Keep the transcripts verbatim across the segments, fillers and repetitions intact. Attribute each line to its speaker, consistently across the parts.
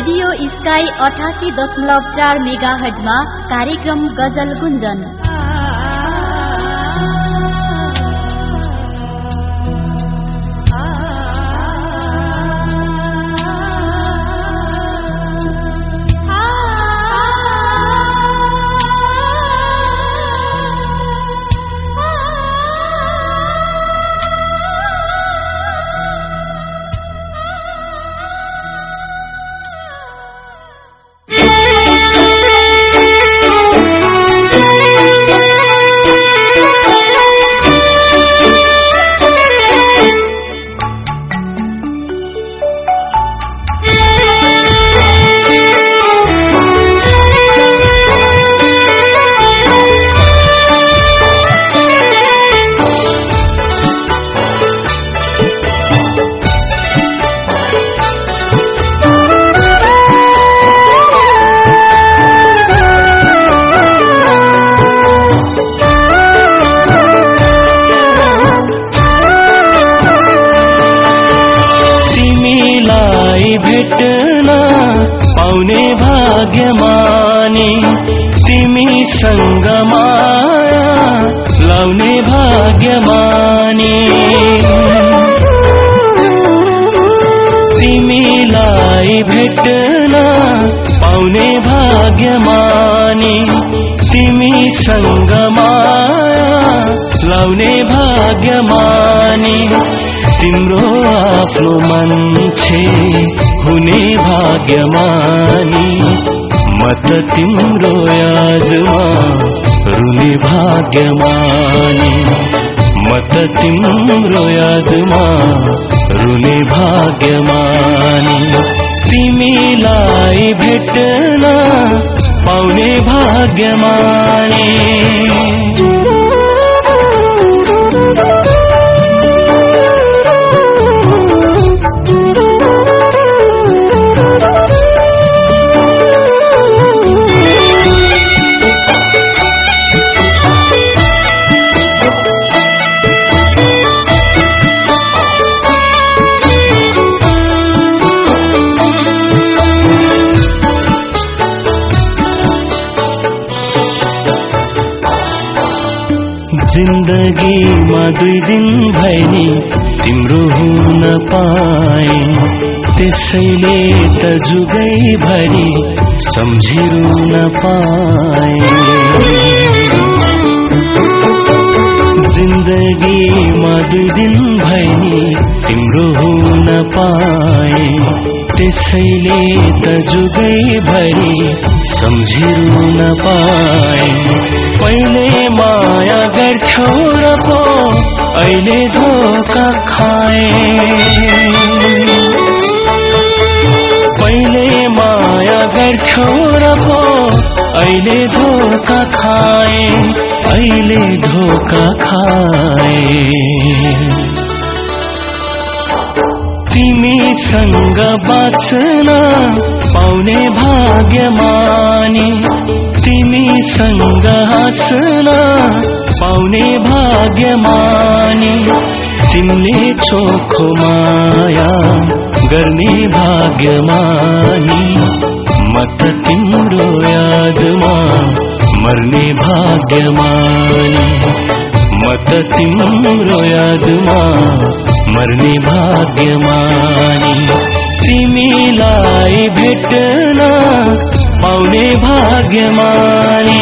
Speaker 1: Radio sky अठासी दशमलव चार मेगा हर्जमा कार्यक्रम गजल गुन्जन।
Speaker 2: तिम्रो यादमा रुने भाग्यमानी, मत तिम्रो यादमा रुने भाग्यमानी, तिमीलाई भेट्न पाउने भाग्यमानी। जिन्दगीमा दुई दिन भए तिम्रो हुन पाए, त्यसैले त जुगै भरि सम्झिरुन पाए। जिन्दगीमा दुई दिन भए तिम्रो हुन पाए, त्यसैले त जुगै भरि सम्झिरुन पाए। पहिले माया गर्छौ र पो अहिले धोका खाए, पहिले माया गर्छौ र पो अहिले धोका खाए, अहिले धोका खाए। तिमीसँग बाँच्न पाउने भाग्यमानी, तिमीसँग हाँस्न पाउने भाग्यमानी, तिमीले चोखो माया गर्ने भाग्यमानी, म त तिम्रो यादमा मर्ने भाग्यमानी, म त तिम्रो यादमा मर्ने भाग्यमानी, तिमीलाई भेट्न पाउने भाग्यमानी।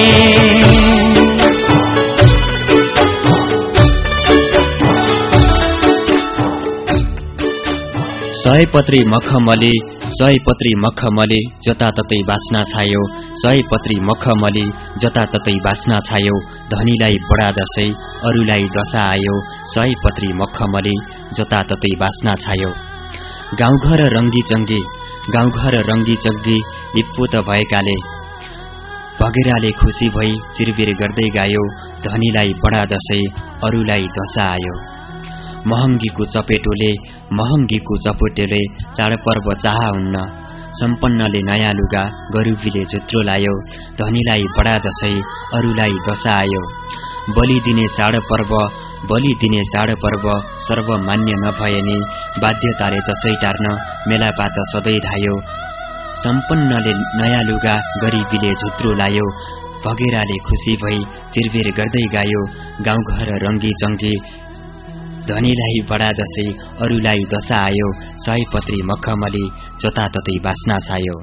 Speaker 3: सयपत्री मखमली सयपत्री मखमली जताततै बास्ना छायो, सयपत्री मखमली जताततै बास्ना छायो, धनीलाई बडा दशै अरूलाई दशा आयो, सयपत्री मखमली जताततै बास्ना छायो। गाउँघर रङ्गी चङ्गी गाउँघर रङ्गी चङ्गी लिप्पुत भएकाले भगेराले खुसी भई चिरबिर गर्दै गायो, धनीलाई बडा दशै अरूलाई दशा आयो। महँगीको चपेटोले महँगीको चपेटोले चाडपर्व चाह हुन्न, सम्पन्नले नयाँ लुगा गरीबीले झुत्रो लायो, धनीलाई बडा दशै अरूलाई दशा आयो। बलि दिने चाडपर्व बलि दिने चाडपर्व सर्वमान्य नभए नि बाध्यताले दशैं टार्न मेलापात सधैँ धायो, सम्पन्नले नयाँ लुगा, गरिबीले झुत्रो लायो, भगेराले खुसी भई चिरबिर गर्दै गायो, गाउँघर रङ्गी चङ्गी धनीलाई बडा दशै अरूलाई दशा आयो, सयपत्री मखमली जताततै बास्ना छायो।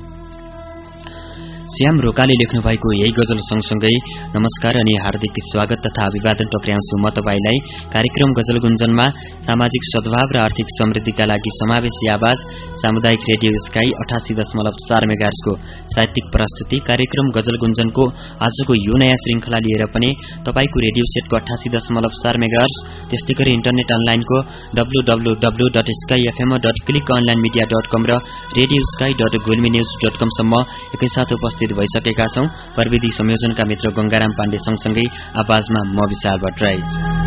Speaker 3: श्याम रोकाले लेख्नु भएको यही गजल सँगसँगै नमस्कार अनि हार्दिक स्वागत तथा अभिवादन टक्र्याउँछु म तपाईलाई। कार्यक्रम गजल गुञ्जनमा सामाजिक सद्भाव र आर्थिक समृद्धिका लागि समावेशी आवाज सामुदायिक रेडियो स्काई अठासी दशमलव चार मेगाहर्जको साहित्यिक प्रस्तुति कार्यक्रम गजल गुञ्जनको आजको यो नयाँ श्रृङ्खला लिएर पनि तपाईको रेडियो सेटको अठासी दशमलव चार मेगाहर्ज, त्यस्तै गरी इन्टरनेट अनलाइनको W W W dot sky FM dot click online media dot com र radio sky dot Gulmi news dot com सम्म एकैसाथ उपस्थित भइसकेका छौं। प्रविधि संयोजनका मित्र गंगाराम पाण्डे सँगसँगै आवाजमा म विशाल भट्टराई।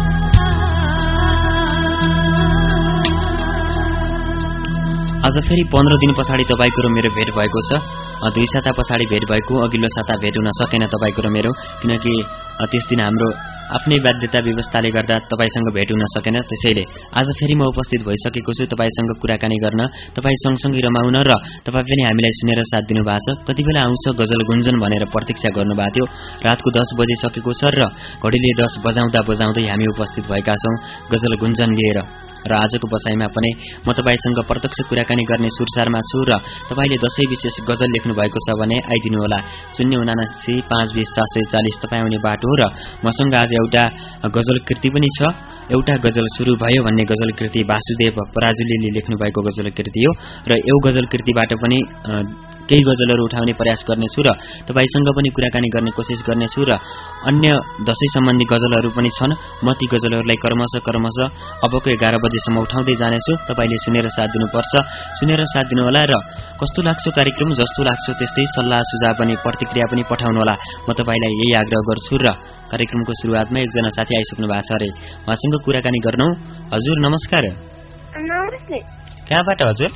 Speaker 3: आज फेरि पन्ध्र दिन पछाडि तपाईको र मेरो भेट भएको छ। दुई साता पछाडि भेट भएको, अघिल्लो साता भेट हुन सकेन तपाईको र मेरो, किनकि त्यस दिन हाम्रो आफ्नै बाध्यता व्यवस्थाले गर्दा तपाईसँग भेट हुन सकेन। त्यसैले आज फेरि म उपस्थित भइसकेको छु तपाईसँग कुराकानी गर्न, तपाई सँगसँगै रमाउन र तपाई पनि हामीलाई सुनेर साथ दिनुभएको छ। कति बेला आउँछ गजल गुञ्जन भनेर प्रतीक्षा गर्नुभएको थियो। रातको दस बजे सकेको छ र घडीले दस बजाउँदा बजाउँदै हामी उपस्थित भएका छौं गजल गुञ्जन लिएर। र आजको बसाइमा पनि म तपाईसँग प्रत्यक्ष कुराकानी गर्ने सुरसारमा छु र तपाईले दशै विशेष गजल लेख्नु भएको छ भने आइदिनु होला। शून्य उनासी पाँच बीस सात सय चालिस तपाईँ आउने बाटो। र मसँग आज एउटा गजल कृति पनि छ। एउटा गजल सुरु भयो भन्ने गजल कृति वासुदेव पराजुलीले लेख्नु भएको गजल कृति हो र यो गजल कृतिबाट पनि केही गजलहरू उठाउने प्रयास गर्नेछु र तपाईसँग पनि कुराकानी गर्ने कोसिस गर्नेछु र अन्य दशै सम्बन्धी गजलहरू पनि छन्। म ती गजलहरूलाई क्रमशः क्रमशः अबको एघार बजेसम्म उठाउँदै जानेछु। तपाईले सुनेर साथ दिनुपर्छ, सुनेर साथ दिनुहोला र कस्तो लाग्छ कार्यक्रम, जस्तो लाग्छ त्यस्तै सल्लाह सुझाव पनि प्रतिक्रिया पनि पठाउनुहोला। म तपाईलाई यही आग्रह गर्छु र कार्यक्रमको सुरुवातमा एकजना साथी आइसक्नु भएको छ अरे, उहाँसँग कुराकानी गर्नौ। हजुर नमस्कार।
Speaker 4: नमस्ते।
Speaker 3: कहाँबाट हजुर?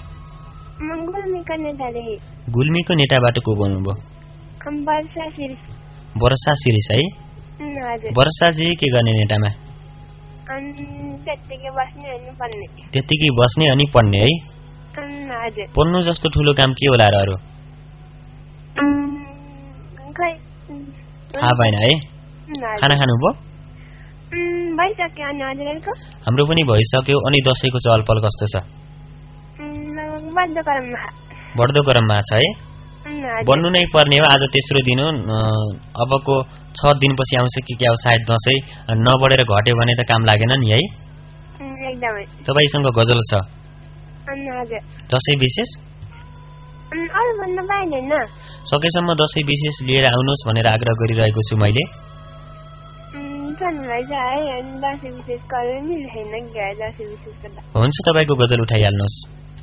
Speaker 3: गुल्मीको नेटाबाट को बोल्नुभयो? वर्षा शिरिष है। वर्षाजी के गर्ने नेटामा? त्यतिकै बस्ने अनि पढ्ने है। पढ्नु जस्तो ठुलो काम के होला र अरू? थाहा भएन है। खाना खानुभयो? हाम्रो पनि भइसक्यो। अनि दशैंको चहलपहल कस्तो छ? बढ्दो क्रममा छ है। बन्नु नै पर्ने हो। आज तेस्रो दिन हो। अबको छ दिनपछि आउँछ कि क्या हो सायद दशैं। नबढेर घट्यो भने त काम लागेन नि है। तपाईसँग गजल छ दशैं विशेष? सकेसम्म दशैं विशेष लिएर आउनुहोस् भनेर आग्रह गरिरहेको छु मैले। हुन्छ तपाईको गजल उठाइहाल्नुहोस्।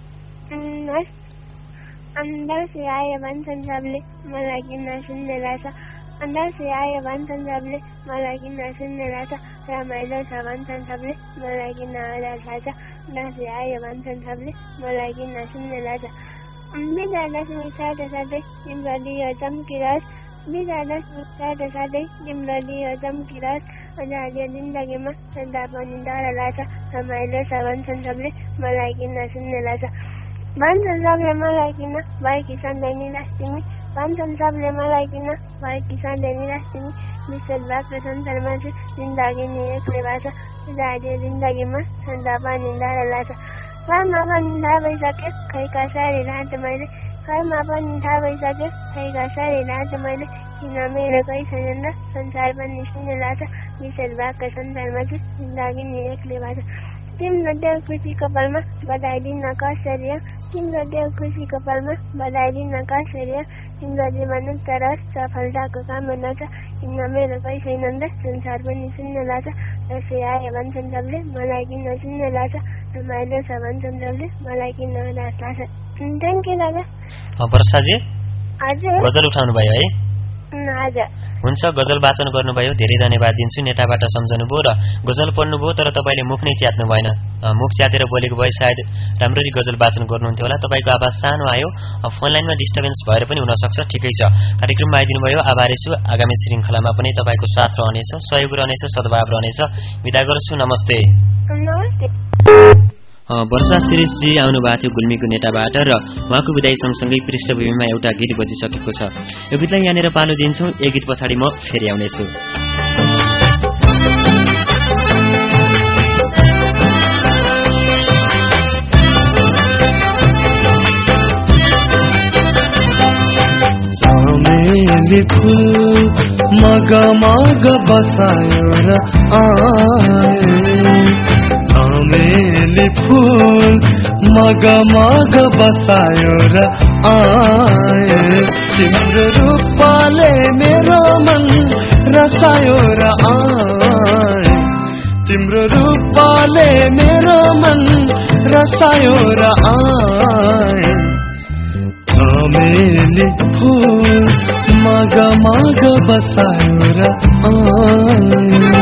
Speaker 4: दसैँ आयो भन्छन् सबले मलाई किन सुन्ने लाग्छ, दसैँ आयो भन्छन् सबले मलाई किन सुन्ने लाग्छ, रमाइलो छ भन्छन् सबले मलाई किन आधार लाग्छ, दसैँ आयो भन्छन् सबले मलाई किन सुन्ने लाग्छ। विजया दशमी साथ साथै तिम्रो दियो चम्किरहोस्, विजया दशमी साथ साथै तिम्रो दियो चम्किरहोस्, अझै जिन्दगीमा सदा पनि डर लाग्छ, रमाइलो छ भन्छन् सबले मलाई किन सुन्ने लाग्छ। भन्छन् सबले मलाई किन भएकी सधैँ निराश तिमी, भन्छन् सबले मलाई किन भएकी सधैँ निराश तिमी, विश्वास भएको संसारमा चाहिँ जिन्दगी नि एक्लै भएको छ, अझै जिन्दगीमा सदा पनि डर लाग्छ। घरमा पनि थाहा भइसक्यो खै कसरी रात मैले, घरमा पनि थाहा भइसक्यो खै कसरी रात मैले, किन मेरो कोही छैन र संसार पनि सुन्ने लाग्छ, विशेष भएको संसारमा चाहिँ जिन्दगी नि एक्लै भएको छ। तिम्रो देव खुसीको पलमा बधाई दिन कसरी, तिम्रो देव खुसीको पलमा बधाई दिन कसरी, तिम्रो जीवन उत्तर सफलताको कामना छ, किन मेरो कोही छैन र संसार पनि सुन्ने लाग्छ, दसैँ आयो भन्छन् सबले मलाई किन सुन्ने लाग्छ, रमाइलो छ भन्छन् सबले मलाई किन उदास लाग्छ। थ्याङ्क यू दादा।
Speaker 3: वर्षाजी
Speaker 4: हजुर
Speaker 3: गजल उठाउनु भयो है?
Speaker 4: हजुर।
Speaker 3: हुन्छ गजल वाचन गर्नुभयो, धेरै धन्यवाद दिन्छु। नेटाबाट सम्झनुभयो र गजल पढ्नुभयो, तर तपाईँले मुख नै च्यात्नु भएन। मुख च्यातेर बोलेको भए सायद राम्ररी गजल वाचन गर्नुहुन्थ्यो होला। तपाईँको आवाज सानो आयो, फोन लाइनमा डिस्टर्बेन्स भएर पनि हुनसक्छ। ठिकै छ, कार्यक्रममा आइदिनु भयो, आभारी छु। आगामी श्रृङ्खलामा पनि तपाईँको साथ रहनेछ, सहयोग रहनेछ, सद्भाव रहनेछ। बिदा गर्छु, नमस्ते।
Speaker 4: नमस्ते।
Speaker 3: वर्षा शिरीषजी आउनु भएको थियो गुल्मीको नेटाबाट र उहाँको विदाई सँगसँगै पृष्ठभूमिमा एउटा गीत बजिसकेको छ। यो गीतलाई यहाँनिर पालो दिन्छौँ। एक गीत पछाडि म फेरि आउनेछु।
Speaker 2: चमेली फुल मग मग बसायो र आए, चमेली फुल मग मग बसायो र आए, तिम्रो रूपले मेरो मन रसायो र आए, तिम्रो रूपले मेरो मन रसायो र आए, चमेली फुल मग मग बसायो र आए।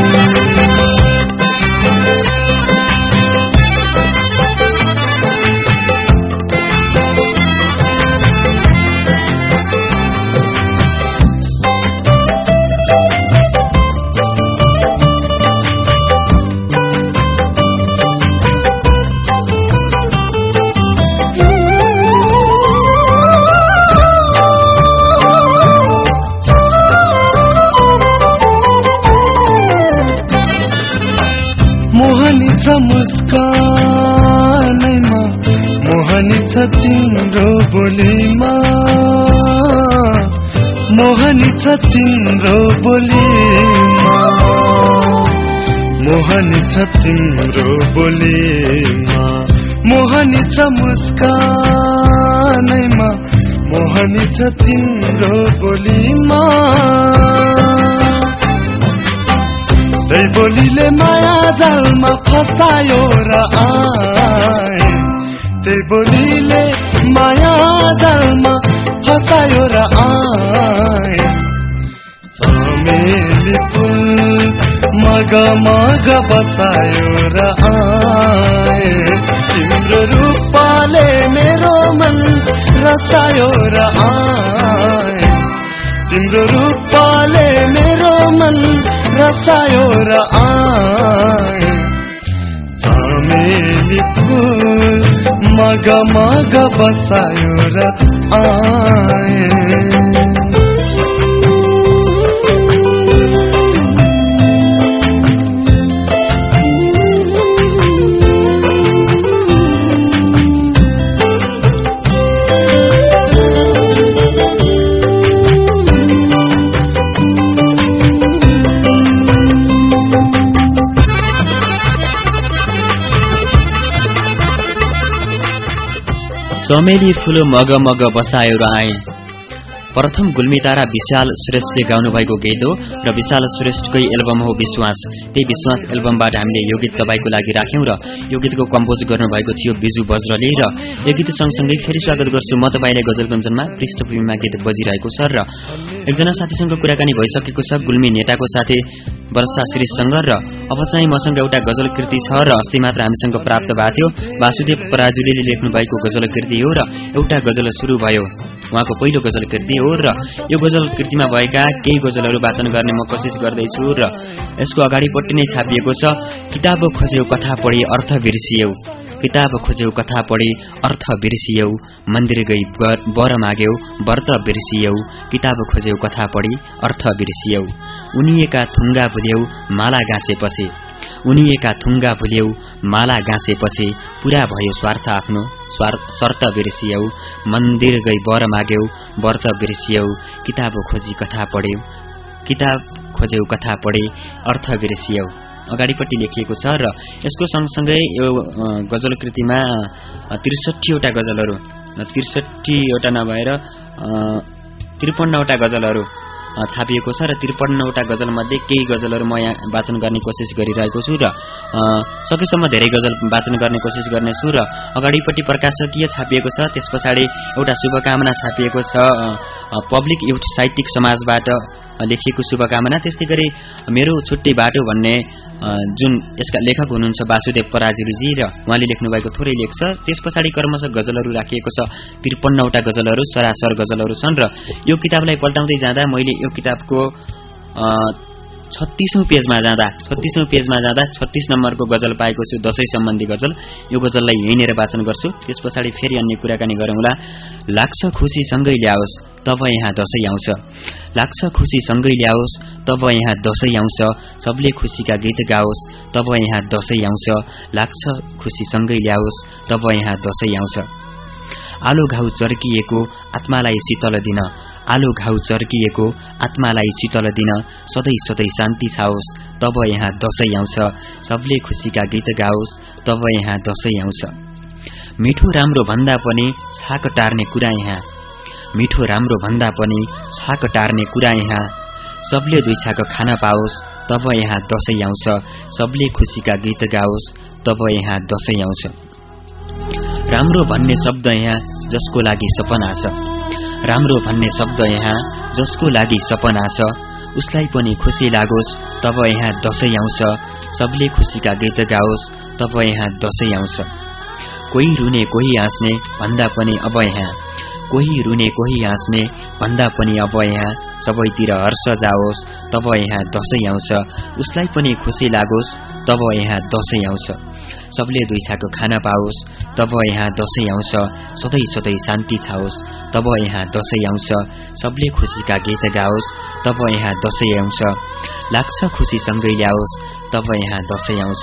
Speaker 2: मोहनी छ मुस्कानमा, मोहनी छ तिम्रो बोलीमा, मोहनी छ तिम्रो बोलीमा, मोहनी छ तिम्रो बोलीमा, मोहनी छ मुस्कानमा, मोहनी छ तिम्रो बोलीमा, त्यही बोलीले माया जालमा फसायो र आए, त्यही बोलीले माया जालमा फसायो र आए, चमेली फुल मग मग बसायो र आए, तिम्रो रूपले मेरो मन रसायो र आए, तिम्रो रूपले मेरो मन रसायो र आए, चमेली फुल मग मग बसायो र आए।
Speaker 3: चमेली फुल मग मग बसायो र आए। प्रथम गुल्मी तारा विशाल श्रेष्ठले गाउनु भएको गीत हो र विशाल श्रेष्ठकै एल्बम हो विश्वास। त्यही विश्वास एल्बमबाट हामीले यो गीत तपाईको लागि राख्यौं र यो गीतको कम्पोज गर्नुभएको थियो बिजु बज्रले र यो गीत सँगसँगै फेरि स्वागत गर्छु म तपाईलाई गजलगञ्जनमा। पृष्ठभूमिमा गीत बजिरहेको छ र एकजना साथीसँग कुराकानी भइसकेको छ गुल्मी नेटाको साथी वर्षा श्रीसँग र अब चाहिँ मसँग एउटा गजल कृति छ र अस्ति मात्र हामीसँग प्राप्त भएको थियो। वासुदेव पराजुलीले लेख्नु भएको गजल कृति हो र एउटा गजल सुरु भयो। उहाँको पहिलो गजल कृति हो र यो गजल कृतिमा भएका केही गजलहरू वाचन गर्ने म कोसिस गर्दैछु र यसको अगाडिपट्टि नै छापिएको छ किताब खोज्यौ कथा पढी अर्थ बिर्सियौ, किताब खोज्यौ कथा पढी अर्थ बिर्सियौ, मन्दिर गई वर माग्यौ व्रत बिर्सियौ, किताब खोज्यौ कथा पढी अर्थ बिर्सियौ, उनिएका थुङ्गा भुल्यौ माला गाँसेपछि, उनिएका थुङ्गा भुल्यौ माला गाँसेपछि, पूरा भयो स्वार्थ आफ्नो शर्त बिर्सियौ, मन्दिर गई वर माग्यौ व्रत बिर्सियौ, किताब खोजी कथा पढ्यौ, किताब खोज्यौ कथा पढे अर्थ बिर्सियौ। अगाडिपट्टि लेखिएको छ र यसको सँगसँगै यो गजल कृतिमा त्रिसठी वटा गजलहरू त्रिसठी वटा नभएर त्रिपन्न वटा गजलहरू छापिएको छ र त्रिपन्न वटा गजल मध्ये केही गजलहरू म यहाँ वाचन गर्ने कोसिस गरिरहेको छु र सकेसम्म धेरै गजल वाचन गर्ने कोसिस गर्नेछु र अगाडिपट्टि प्रकाशकीय छापिएको छ, त्यस पछाडि एउटा शुभकामना छापिएको छ पब्लिक युथ साहित्यिक समाजबाट लेखिएको शुभकामना। त्यस्तै गरी मेरो छुट्टै बाटो भन्ने जुन यसका लेखक हुनुहुन्छ वासुदेव पराजुलीजी र उहाँले लेख्नु भएको थोरै लेख छ। त्यस पछाडि क्रमशः गजलहरू राखिएको छ, त्रिपन्न वटा गजलहरू सरासर गजलहरू छन् र यो किताबलाई पल्टाउँदै जाँदा मैले यो किताबको छत्तीसौं पेजमा जाँदा छत्तीसौं पेजमा जाँदा छत्तीस नम्बरको गजल पाएको छु, दशैं सम्बन्धी गजल। यो गजललाई यहीँनिर वाचन गर्छु, त्यस पछाडि फेरि अन्य कुराकानी गरौँला। लाग्छ खुसी सँगै ल्याओस् तब यहाँ दशैं आउँछ, लाग्छ खुसी सँगै ल्याओस् तब यहाँ दशैं आउँछ, सबले खुसीका गीत गाओस् तब यहाँ दशैं आउँछ, लाग्छ खुसी सँगै ल्याओस् तब यहाँ दशैं आउँछ। आलो घाउ चर्किएको आत्मालाई शीतल दिन, आलो घाउ चर्किएको आत्मालाई शीतल दिन, सधैँ सधैँ शान्ति छाओस् तब यहाँ दशैं आउँछ, सबले खुसीका गीत गाओस् तब यहाँ दशैं आउँछ। मिठो राम्रो भन्दा पनि छाक टार्ने कुरा यहाँ, मिठो राम्रो भन्दा पनि छाक टार्ने कुरा यहाँ, सबले दुई छाक खान पाओस् तब यहाँ दशैं आउँछ, सबले खुसीका गीत गाओस् तब यहाँ दशैं आउँछ। राम्रो भन्ने शब्द यहाँ जसको लागि सपना छ, राम्रो भन्ने शब्द यहाँ जसको लागि सपना छ, उसलाई पनि खुसी लागोस् तब यहाँ दशैं आउँछ, सबले खुसीका गीत गाओस् तब यहाँ दशैं आउँछ। कोही रुने कोही हाँस्ने भन्दा पनि अब यहाँ, कोही रुने कोही हाँस्ने भन्दा पनि अब यहाँ, सबैतिर हर्ष जाओस् तब यहाँ दशैं आउँछ, उसलाई पनि खुसी लागोस् तब यहाँ दशैं आउँछ। सबले दुई छाको खान पाओस् तब यहाँ दशैं आउँछ, सधैँ सधैँ शान्ति छाओस् तब यहाँ दशैं आउँछ, सबले खुसीका गीत गाओस् तब यहाँ दशैं आउँछ, लाग्छ खुसी सँगै ल्याओस् तब यहाँ दशैं आउँछ।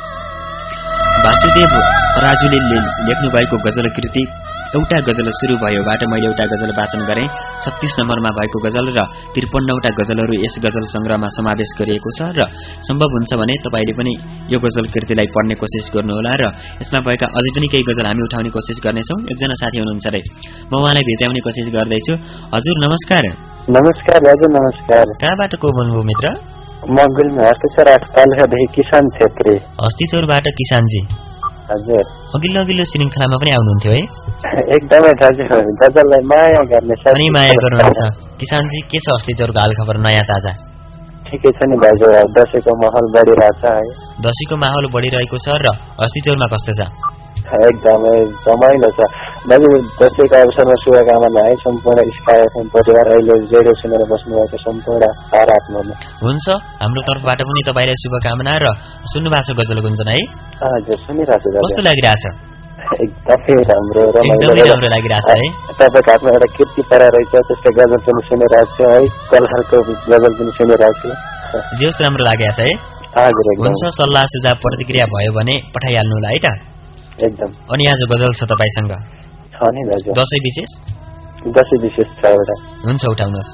Speaker 3: वासुदेव राजुले लेख्नु भएको गजल कृति एउटा गजल सुरु भयोबाट मैले एउटा गजल वाचन गरेँ। छत्तीस नम्बरमा भएको गजल र त्रिपन्नवटा गजलहरू यस गजल संग्रहमा समावेश गरिएको छ र सम्भव हुन्छ भने तपाईले पनि यो गजल कृतिलाई पढ्ने कोसिस गर्नुहोला र यसमा भएका अझै पनि केही गजल हामी उठाउने कोसिस गर्नेछौँ। एकजना साथी हुनुहुन्छ रे, म उहाँलाई भेटाउने कोसिस गर्दैछु। हजुर नमस्कार।
Speaker 5: नमस्कार हजुर नमस्कार।
Speaker 3: कहाँबाट को बोल्नुभयो मित्र?
Speaker 5: म गुल्मी हस्तिचौर आठपालखादेखि किसान छेत्री।
Speaker 3: हस्तिचौरबाट किसानजी
Speaker 5: हजुर।
Speaker 3: अघिल्लो अघिल्लो श्रृङ्खलामा पनि आउनुहुन्थ्यो है?
Speaker 5: एकदमै दाजु, गजललाई माया गर्ने
Speaker 3: पनि माया गर्नुहुन्छ। किसानजी के छ हस्तिचौरको हालखबर नयाँ ताजा?
Speaker 5: ठिकै छ नि दाजु, दशैंको माहौल बढिरहेछ है।
Speaker 3: दशैंको माहौल बढिरहेको छ र हस्तिचौरमा कस्तो छ?
Speaker 5: एकदमै रमाइलो छ दाजु। दशैंको अवसरमा शुभकामना है सम्पूर्ण स्काई एफएम परिवार, अहिले रेडियो सुनेर बस्नुभएको सम्पूर्ण आत्मामा।
Speaker 3: हुन्छ, हाम्रो तर्फबाट पनि तपाईँलाई शुभकामना र सुन्नुभएको छ गजल गुन्जन है?
Speaker 5: हजुर सुनिरहेको छु।
Speaker 3: कस्तो लागिरहेछ?
Speaker 5: एकदमै राम्रो
Speaker 3: एकदमै राम्रो लागिरहेछ है।
Speaker 5: तपाईँको हातमा एउटा कृति परा रहेछ, त्यस्तै गजल पनि सुनिरहेको छु है, कलहरको गजल पनि सुनिरहेको छु।
Speaker 3: जोस राम्रो लागेछ है?
Speaker 5: हजुर।
Speaker 3: हुन्छ, सल्लाह सुझाव प्रतिक्रिया भयो भने पठाइहाल्नु होला है त?
Speaker 5: एकदम।
Speaker 3: अनि आज गजल छ तपाईसँग?
Speaker 5: छ नि दाजु।
Speaker 3: दशैं विशेष?
Speaker 5: दशैं विशेष छ एउटा।
Speaker 3: हुन्छ, उठाउनुहोस्।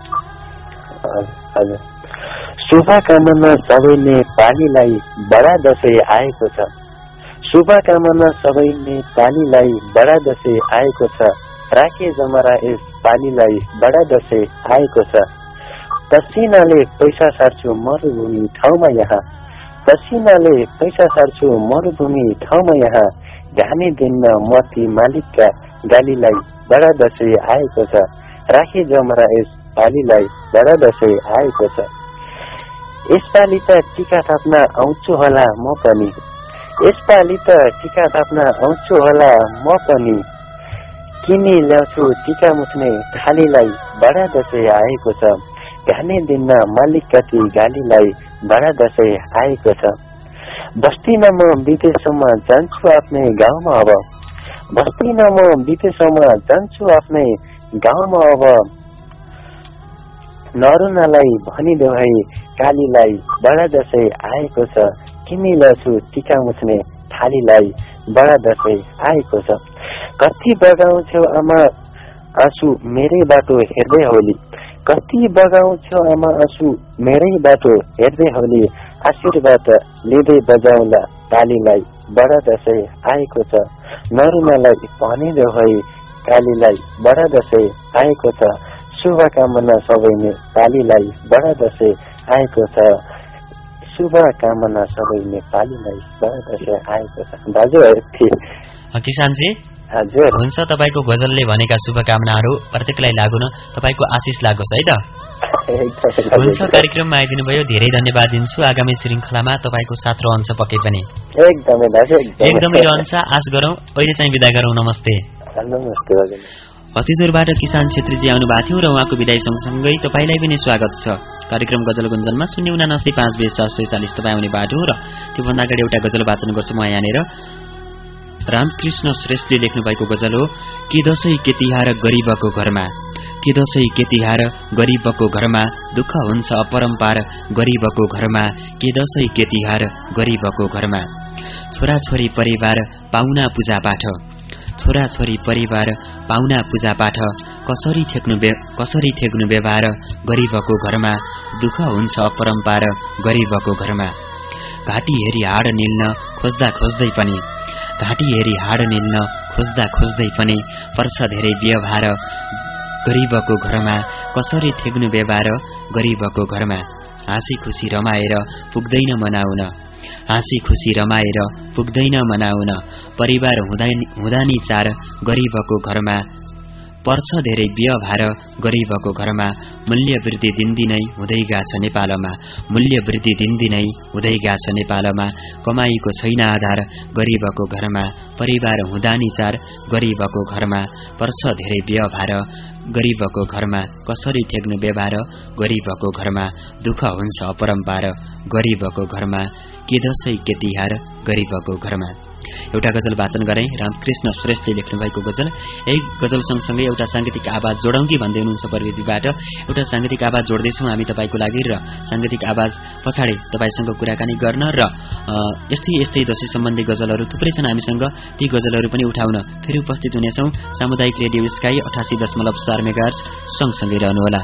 Speaker 5: हजुर। शुभकामना सबैले पानीलाई बडा दशैं आएको छ, शुभकामना सबैले पानीलाई बडा दशैं आएको छ, राखे जमरा यस पानीलाई बडा दशैं आएको छ। पसिनाले पैसा सार्छु मरुभूमि ठाउँमा यहाँ, पसिनाले पैसा सार्छु मरुभूमि ठाउँमा यहाँ, घाने दिन्न मती मालिकका गालीलाई बडा दशैं आएको छ, राखे जमरा यस पालीलाई बडा दशैं आएको छ। यसपालि त टीका थाप्न आउँछु होला म पनि, यसपालि त टीका थाप्न आउँछु होला म पनि, किनी ल्याउँछु टीका मुछ्ने थालीलाई बडा दशैं आएको छ, घाने दिन्न मालिक कति गालीलाई बडा दशैं आएको छ। बस्दिन म विदेशमा जान्छु आफ्नै गाउँमा अब, बस्दिन म विदेशमा जान्छु आफ्नै गाउँमा अब, नरुनालाई भनिदेऊ है कालीलाई बडा दशैं आएको छ, किनी ल्याउँछु टीका मुछ्ने थालीलाई बडा दशैं आएको छ। कति बगाउँछौ आमा आँसु मेरै बाटो हेर्दै होली, कति बगाउँछौ आमा आँसु मेरै बाटो हेर्दै होली, आशीर्वाद लिँदै बजाउला तालीलाई बडा दशैं आएको छ, नरुनालाई भनिदेऊ है कालीलाई बडा दशैं आएको छ। शुभकामना सबैले पालीलाई बडा दशैं आएको छ, शुभकामना सबैले पालीलाई बडा दशैं आएको छ। दाजु
Speaker 3: किसानजी
Speaker 5: हजुर।
Speaker 3: हुन्छ, तपाईँको गजलले भनेका शुभकामनाहरू प्रत्येकलाई लागु न, तपाईँको आशिष लागोस् है त? हुन्छ, कार्यक्रममा आइदिनु भयो, धेरै धन्यवाद दिन्छु। आगामी श्रृङ्खलामा तपाईँको साथ रहन्छ पक्कै पनि।
Speaker 5: एकदमै दाजु,
Speaker 3: एकदमै रहन्छ, आश गरौँ। अहिले चाहिँ विदा गरौँ। नमस्ते।
Speaker 5: नमस्ते हजुर।
Speaker 3: हस्तिचौरबाट किसान छेत्रीजी आउनु भएको थियो र उहाँको विदाई सँगसँगै तपाईँलाई पनि स्वागत छ। कार्यक्रम गजल गुन्जनमा शून्य उनासी पाँच बिस सात सय चालिस तपाईँ आउने बाटो र त्योभन्दा अगाडि एउटा गजल वाचन गर्छु म यहाँनिर। रामकृष्ण श्रेष्ठले लेख्नु भएको गजल हो। के दशैं के तिहार गरिबको घरमा, के दशैं के तिहार गरिबको घरमा, दुःख हुन्छ अपरम्पार गरिबको घरमा, के दशैं के तिहार गरिबको घरमा। छोराछोरी परिवार पाहुना पूजापाठ, छोराछोरी परिवार पाहुना पूजापाठ, कसरी ठेक्नु कसरी ठेक्नु व्यवहार गरिबको घरमा, दुःख हुन्छ अपरम्पार गरिबको घरमा। घाँटी हेरी हाड निल्न खोज्दा खोज्दै पनि, घाँटी हेरी हाड निल्न खोज्दा खोज्दै पनि, पर्छ धेरै व्यवहार गरिबको घरमा, कसरी ठेक्नु व्यवहार गरिबको घरमा। हाँसी खुसी रमाएर पुग्दैन मनाउन, हाँसी खुसी रमाएर पुग्दैन मनाउन, परिवार हुँदा नि चार गरिबको घरमा, पर्छ धेरै व्यवहार गरिबको घरमा। मूल्य वृद्धि दिनदिनै हुँदै गएछ नेपालमा, मूल्य वृद्धि दिनदिनै हुँदै गएछ नेपालमा, कमाईको छैन आधार गरिबको घरमा, परिवार हुँदा नि चार गरिबको घरमा, पर्छ धेरै व्यवहार गरिबको घरमा, कसरी ठेक्नु व्यवहार गरिबको घरमा, दुःख हुन्छ अपरम्पार गरिबको घरमा, के दशैं के तिहार गरिबको घरमा। एउटा गजल वाचन गरे रामकृष्ण श्रेष्ठले लेख्नु भएको गजल। एक गजल सँगसँगै एउटा सांगीतिक आवाज जोडौँ कि भन्दै हुनुहुन्छ प्रविधिबाट। एउटा सांगीतिक आवाज जोड्दैछौँ हामी तपाईँको लागि र सांगीतिक आवाज पछाडि तपाईँसँग कुराकानी गर्न र यस्तै यस्तै दशैं सम्बन्धी गजलहरू थुप्रै छन् हामीसँग, ती गजलहरू पनि उठाउन फेरि उपस्थित हुनेछौँ। सामुदायिक रेडियो स्काई अठासी दशमलव चार मेगाहर्ज सँगसँगै रहनुहोला।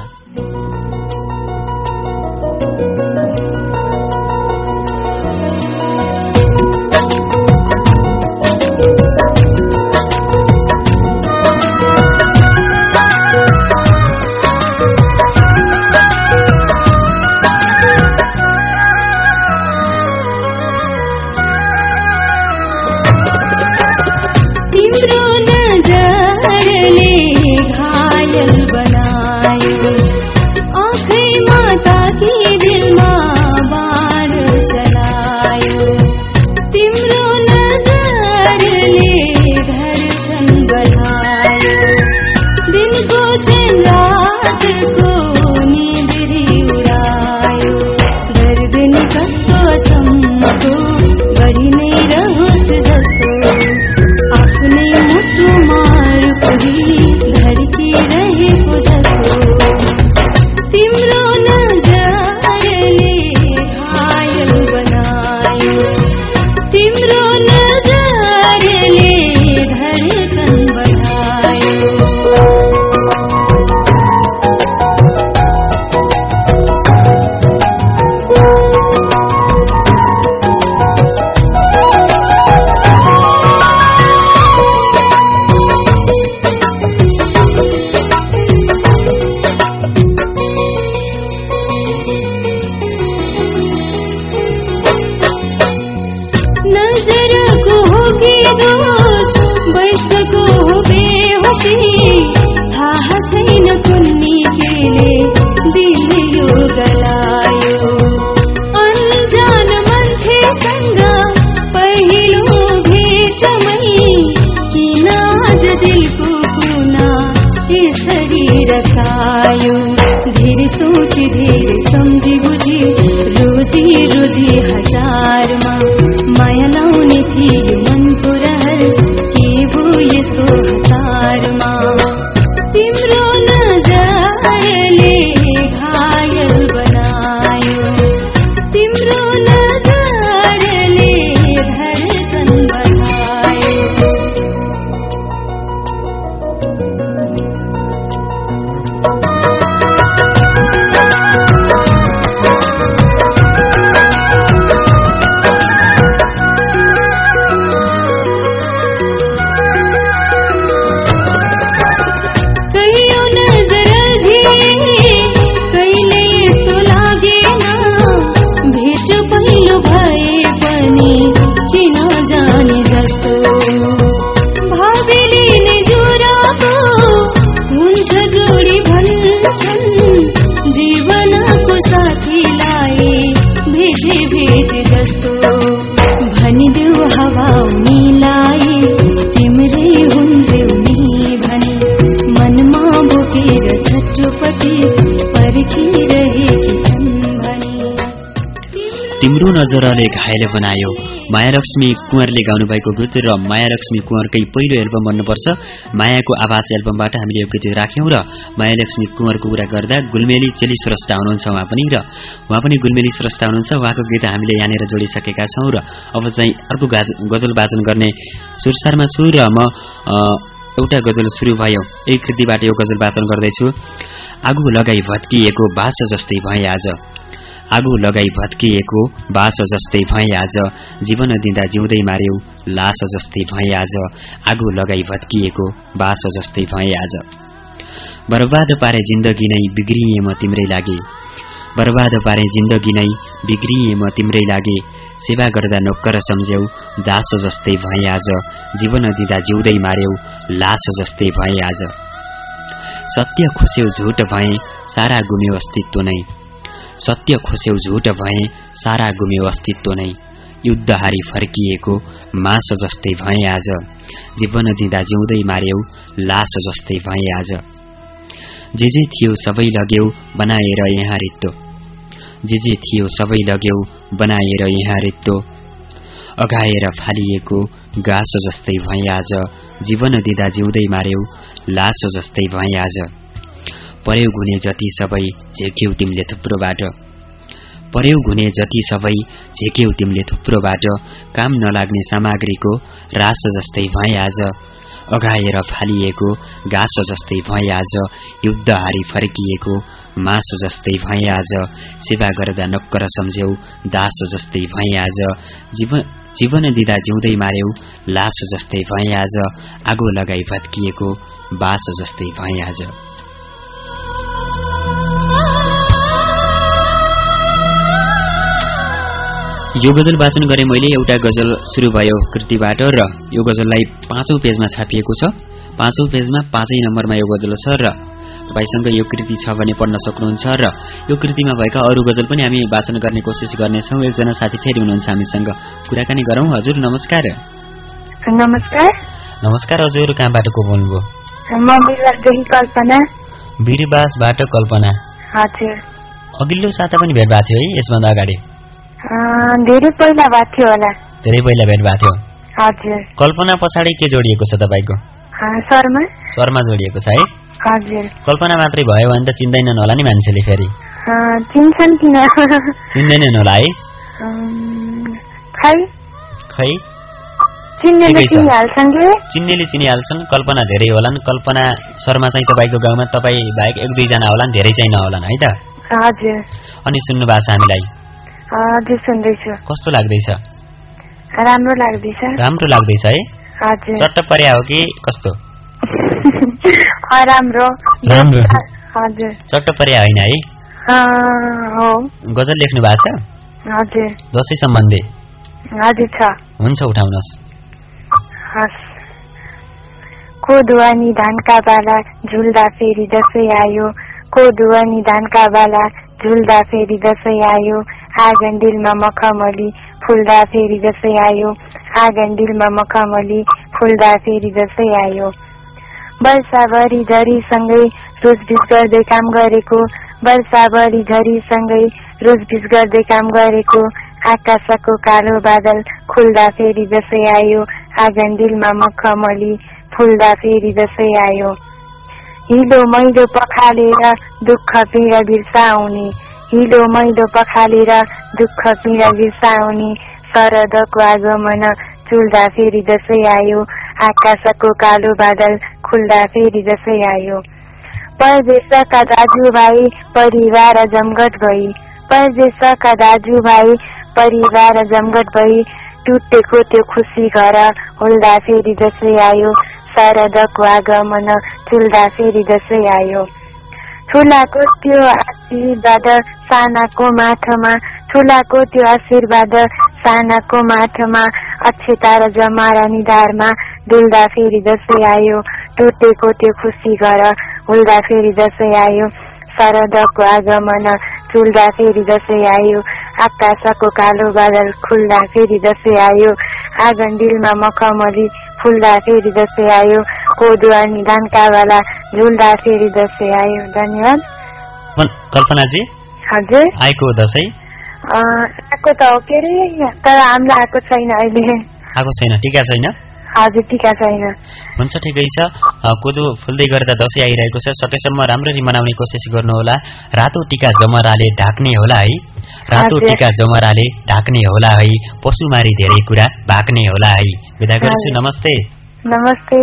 Speaker 3: त्यो नजरले घायल बनायो। मायालक्ष्मी कुँवरले गाउनुभएको गीत र मायालक्ष्मी कुँवरकै पहिलो एल्बम भन्नुपर्छ मायाको आवाज एल्बमबाट हामीले यो गीत राख्यौं र मायालक्ष्मी कुँवरको कुरा गर्दा गुलमेली चेली स्रष्टा हुनुहुन्छ उहाँ पनि र उहाँ पनि गुलमेली स्रष्टा हुनुहुन्छ। उहाँको गीत हामीले यहाँनिर जोडिसकेका छौं र अब चाहिँ अर्को गजल वाचन गर्ने सुरसारमा छु र म एउटा गजल सुरु भयो एक कृतिबाट यो गजल वाचन गर्दैछु। आगो लगाई भत्किएको बास जस्तै भए आज, आगो लगाई भत्किएको बास जस्तै भए आज, जीवन दिँदा जिउँदै मार्यौ लास जस्तै भए आज, आगो लगाई भत्किएको बास जस्तै भए आज। बर्बाद पारे जिन्दगी नै बिग्रिए म तिम्रै लागि, बर्बाद पारे जिन्दगी नै बिग्रिए म तिम्रै लागि, सेवा गर्दा नोक्कर सम्झ्यौ दास जस्तै भए आज, जीवन दिँदा जिउँदै मार्यौ लास जस्तै भए आज। सत्य खोस्यौ झुट भए सारा गुम्यो अस्तित्व नै, सत्य खोस्यौ झुट भए सारा गुम्यो अस्तित्व नै, युद्ध हारी फर्किएको मास जस्तै भए आज, जीवन दिँदा जिउँदै मार्यौ लास जस्तै भए आज। जे जे थियो सबै लग्यौ बनाएर यहाँ रित्तो, जे जे थियो सबै लग्यौ बनाएर यहाँ रित्तो, अघाएर फालिएको गाँस जस्तै भए आज, जीवन दिँदा जिउँदै मार्यौ लास जस्तै भए आज। पर्यौ घुने जति सबै झेक्यौ तिमीले थुप्रो बाटो, पर्यौ घुने जति सबै झेक्यौ तिमीले थुप्रो बाटो, काम नलाग्ने सामग्रीको रास जस्तै भए आज, अघाएर फालिएको गाँस जस्तै भए आज, युद्ध हारी फर्किएको मास जस्तै भए आज, सेवा गर्दा नक्कर सम्झ्यौ दास जस्तै भए आज, जीवन जीवन दिँदा जिउँदै मार्यौ लास जस्तै भए आज, आगो लगाई भत्किएको बास जस्तै भए आज। यो गजल वाचन गरे मैले। एउटा गजल सुरु भयो कृतिबाट र यो गजललाई पाँचौं पेजमा छापिएको छ। पाँचौं पेजमा पाँचै नम्बरमा यो गजल छ र तपाईसँग यो कृति छ भने पढ्न सक्नुहुन्छ र यो कृतिमा भएका अरू गजल पनि हामी वाचन गर्ने कोसिस गर्नेछौँ। एकजना साथी फेरि हुनुहुन्छ हामीसँग, कुराकानी गरौँ। हजुर नमस्कार।
Speaker 4: नमस्कार।
Speaker 3: नमस्कार हजुर, कहाँबाट को बोल्नुभयो?
Speaker 4: म बिरबासदेखि कल्पना।
Speaker 3: बिरबासबाट कल्पना।
Speaker 4: हजुर।
Speaker 3: अघिल्लो साता पनि भेट भएको थियो है यसभन्दा अगाडि?
Speaker 4: धेरै पहिला भएको थियो होला।
Speaker 3: धेरै पहिला भेट भएको थियो।
Speaker 4: हजुर।
Speaker 3: कल्पना पछाडि के जोडिएको छ तपाईको?
Speaker 4: शर्मा।
Speaker 3: शर्मा जोडिएको छ है?
Speaker 4: हजुर। कल्पना
Speaker 3: मात्रै भयो भने त चिन्दैनन् होला नि मान्छेले फेरि?
Speaker 4: चिन्छन् किन?
Speaker 3: चिन्दैनन् होला है?
Speaker 4: खै
Speaker 3: खै
Speaker 4: चिन्नेले चिनिहाल्छन् के?
Speaker 3: चिन्नेले चिनिहाल्छन्। कल्पना धेरै होलान्। कल्पना शर्मा चाहिँ तपाईको गाउँमा तपाई बाहेक एक दुईजना होलान्, धेरै चाहिँ नहोलान् है त?
Speaker 4: हजुर।
Speaker 3: अनि सुन्नु भएको छ हामीलाई?
Speaker 4: हजुर सुन्दैछु।
Speaker 3: कस्तो लाग्दैछ?
Speaker 4: राम्रो लाग्दैछ। राम्रो
Speaker 3: लाग्दैछ है?
Speaker 4: हजुर।
Speaker 3: चट्ट पर्या हो कि कस्तो?
Speaker 4: राम्रो।
Speaker 3: राम्रो।
Speaker 4: हजुर।
Speaker 3: चट्ट पर्या होइन है?
Speaker 4: हो।
Speaker 3: गजल लेख्नु भएको छ?
Speaker 4: हजुर।
Speaker 3: दशैं सम्बन्धी?
Speaker 4: हजुर छ।
Speaker 3: हुन्छ उठाउनुहोस्।
Speaker 4: हस्। कोदो अनि धानका बाला झुल्दा फेरि दशैं आयो, कोदो अनि धानका बाला झुल्दा फेरि दशैं आयो, आँगनडिलमा मखमली फुल्दा फेरि दशैं आयो, आँगनडिलमा मखमली फुल्दा फेरि दशैं आयो। वर्षाभरि झरीसँगै रोजबिज गर्दै काम गरेको, वर्षाभरि झरीसँगै रोजबिज गर्दै काम गरेको, आकाशको कालो बादल खुल्दा फेरि दशैं आयो, आँगनडिलमा मखमली फुल्दा फेरि दशैं आयो। हिलो मैलो पखालेर दुःख पीडा बिर्साउने, हिलो मैलो पखालेर दुःख पीडा बिर्साउने, शरदको आगमन चुल्दा फेरि दशैं आयो, आकाशको कालो बादल खुल्दा फेरि दशैं आयो। परदेशका दाजुभाइ परिवार जमघट भई, परदेशका दाजुभाइ परिवार जमघट भई, टुटेको त्यो खुसी घर हुल्दा फेरि दशैं आयो, शरदको आगमन चुल्दा फेरि दशैं आयो। ठुलाको त्यो आशीर्वाद सानाको माथमा, ठुलाको त्यो आशीर्वाद सानाको माथमा, अक्षता र जमारा निधारमा डुल्दा फेरि दशैं आयो, टुटेको त्यो खुसी घर हुल्दा फेरि दशैं आयो, शरदको आगमन चुल्दा फेरि दशैं आयो, आकाशको कालो बादल खुल्दा फेरि दशैं आयो, आँगनडिलमा मखमली फुल्दा फेरि दशैं आयो, कोदो अनि धानका बाला झुल्दा फेरि दशैं आयो। धन्यवाद।
Speaker 3: कल्पनाजी।
Speaker 4: हजुर।
Speaker 3: आएको दशैं
Speaker 4: आएको त हो के अरे तर हामीलाई आएको छैन अहिले।
Speaker 3: आएको छैन, टिका छैन?
Speaker 4: हजुर टिका छैन।
Speaker 3: हुन्छ ठिकै छ। कोदो फुल्दै गर्दा दसैँ आइरहेको छ, सकेसम्म राम्ररी मनाउने कोसिस गर्नुहोला। रातो टिका जमराले ढाक्ने होला है, रातो टिका जमराले ढाक्ने होला है, पशुमारी धेरै कुरा भाग्ने होला है। बिदा गर्छु, नमस्ते।
Speaker 4: नमस्ते।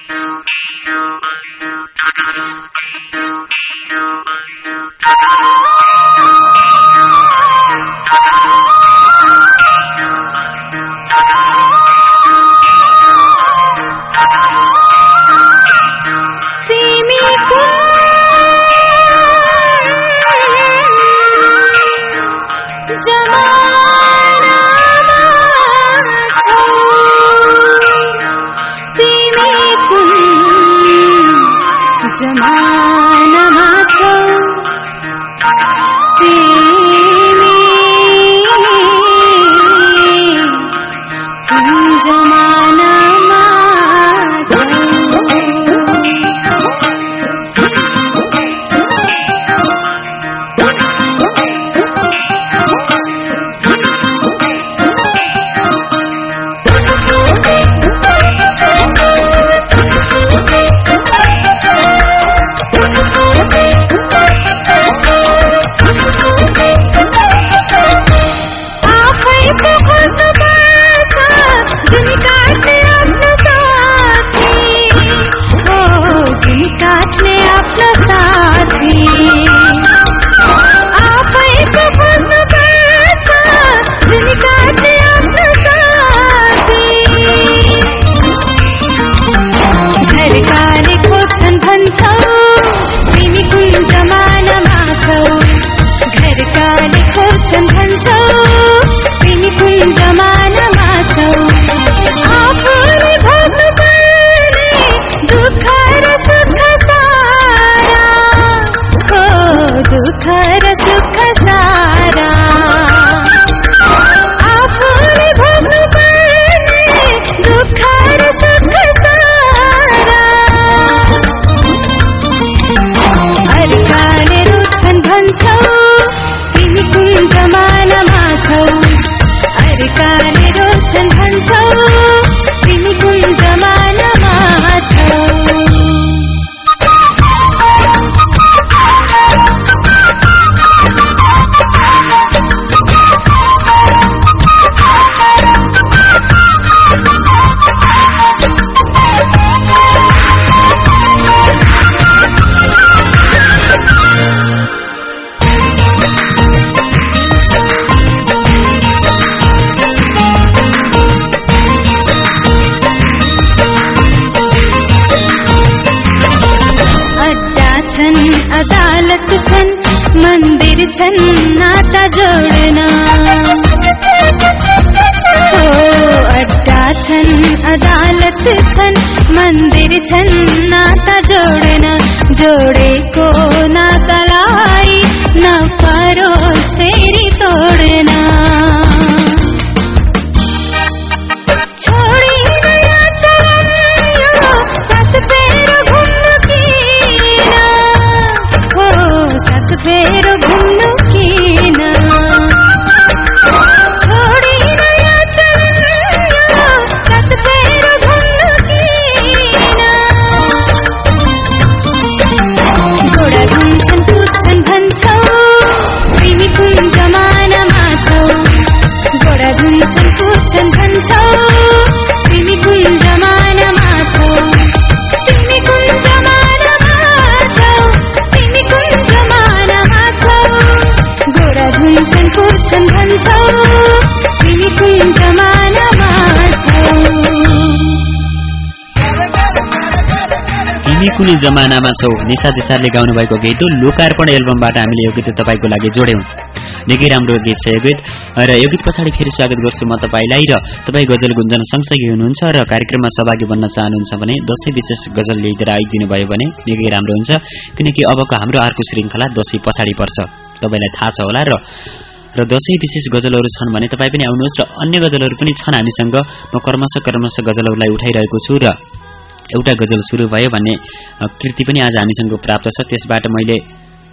Speaker 3: कुनै जमानामा छौ निशा देसाईले गाउनु भएको गीत हो। लोकार्पण एल्बमबाट हामीले यो गीत तपाईँको लागि जोड्यौं। निकै राम्रो गीत छ यो गीत र यो गीत पछाडि फेरि स्वागत गर्छु म तपाईँलाई। र तपाईँ गजल गुन्जन सँगसँगै हुनुहुन्छ र कार्यक्रममा सहभागी बन्न चाहनुहुन्छ भने दशैं विशेष गजल लिएर आइदिनु भयो भने निकै राम्रो हुन्छ, किनकि अबको हाम्रो अर्को श्रृङ्खला दशैं पछाडि पर्छ, तपाईँलाई थाहा छ होला। र र दशैं विशेष गजलहरू छन् भने तपाईँ पनि आउनुहोस् र अन्य गजलहरू पनि छन् हामीसँग। म कर्मश कर्मश गजलहरूलाई उठाइरहेको छु र एउटा गजल सुरु भयो भन्ने कृति पनि आज हामीसँग प्राप्त छ। त्यसबाट मैले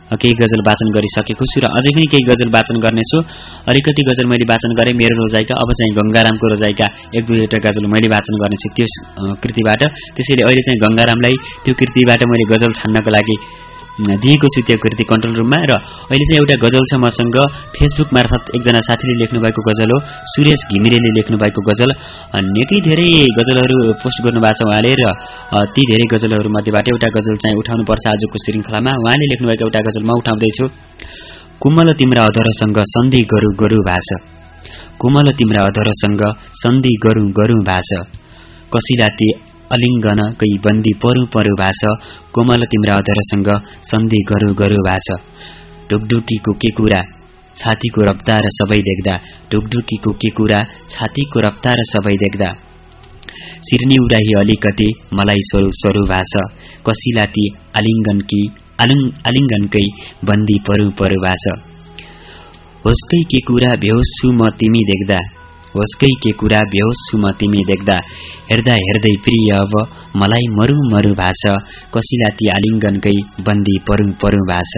Speaker 3: केही गजल वाचन गरिसकेको छु र अझै पनि केही गजल वाचन गर्नेछु। अलिकति गजल मैले वाचन गरेँ मेरो रोजाइका, अब चाहिँ गंगारामको रोजाइका एक दुईवटा गजल मैले वाचन गर्नेछु त्यो कृतिबाट। त्यसैले अहिले चाहिँ गंगारामलाई त्यो कृतिबाट मैले गजल छान्नको लागि दिएको छु त्यो कृति कन्ट्रोल रुममा। र अहिले चाहिँ एउटा गजल छ मसँग फेसबुक मार्फत एकजना साथीले लेख्नु भएको गजल हो, सुरेश घिमिरेले लेख्नु भएको गजल। निकै धेरै गजलहरू पोस्ट गर्नुभएको छ उहाँले र ती धेरै गजलहरू मध्येबाट एउटा गजल चाहिँ उठाउनुपर्छ आजको श्रृङ्खलामा। उहाँले लेख्नु भएको एउटा गजल म उठाउँदैछु। कुमल तिम्रा अधरसँग सन्धि गरु गरु भाष, कुमल तिम्रा अधरसँग सन्धि गरु गरु भाष, कसिला ती अलिङ्गन कै बन्दी परु परु भाष, कोमल तिम्रा अधरसँग सन्धि गरु गरु भाष। ढुकढुकीको के कुरा छातीको रफ्तार सबै देख्दा, ढुकढुकीको के कुरा छातीको रफ्तार सबै देख्दा, सिरनी उडाही अलिकति मलाई स्वरु स्वरु भाष, कसिला ती आलिङ्गनकी आलिङ्गनकै बन्दी परु परु भाष। होस्कै के कुरा बेहोस छु म तिमी देख्दा, होस्कै के कुरा बेहोस छु म तिमी देख्दा, हेर्दा हेर्दै प्रिय अब मलाई मरु मरु भाष, कसिला ती आलिङ्गनकै बन्दी परु परु भाष।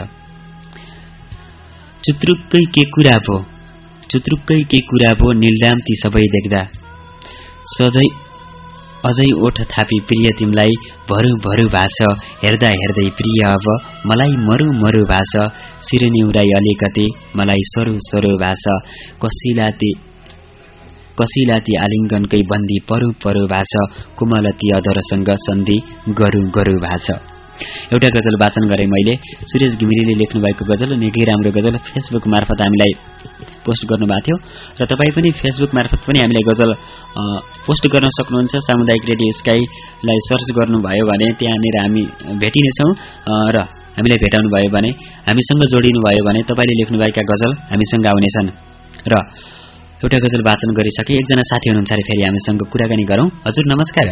Speaker 3: चुत्रुक्कै के कुरा भो, चुत्रुक्कै के कुरा भो नीलराम ती सबै देख्दा, सधैँ अझै ओठ थापी प्रिय तिमलाई भरु भरु भाष, हेर्दा हेर्दै प्रिय अब मलाई मरु मरु भाष, सिरनी उडाई अलिकति मलाई सरु सरु भाष, कसिला ती कसिला ती आलिङ्गनकै बन्दी परु परु भाष, कुमलती अधरसँग सन्धि गरु गरु भाष। एउटा गजल वाचन गरेँ मैले, सुरेश घिमिरेले लेख्नु भएको गजल, निकै राम्रो गजल फेसबुक मार्फत हामीलाई पोस्ट गर्नुभएको थियो र तपाईँ पनि फेसबुक मार्फत पनि हामीलाई गजल पोस्ट गर्न सक्नुहुन्छ। सामुदायिक रेडियो स्काईलाई सर्च गर्नुभयो भने त्यहाँनिर हामी भेटिनेछौँ र हामीलाई भेटाउनु भयो भने, हामीसँग जोडिनु भयो भने तपाईँले लेख्नुभएका गजल हामीसँग आउनेछन्। र एउटा गजल वाचन गरिसके एकजना साथी हुनुहुन्छ अरे फेरि हामीसँग कुराकानी गरौँ। हजुर नमस्कार।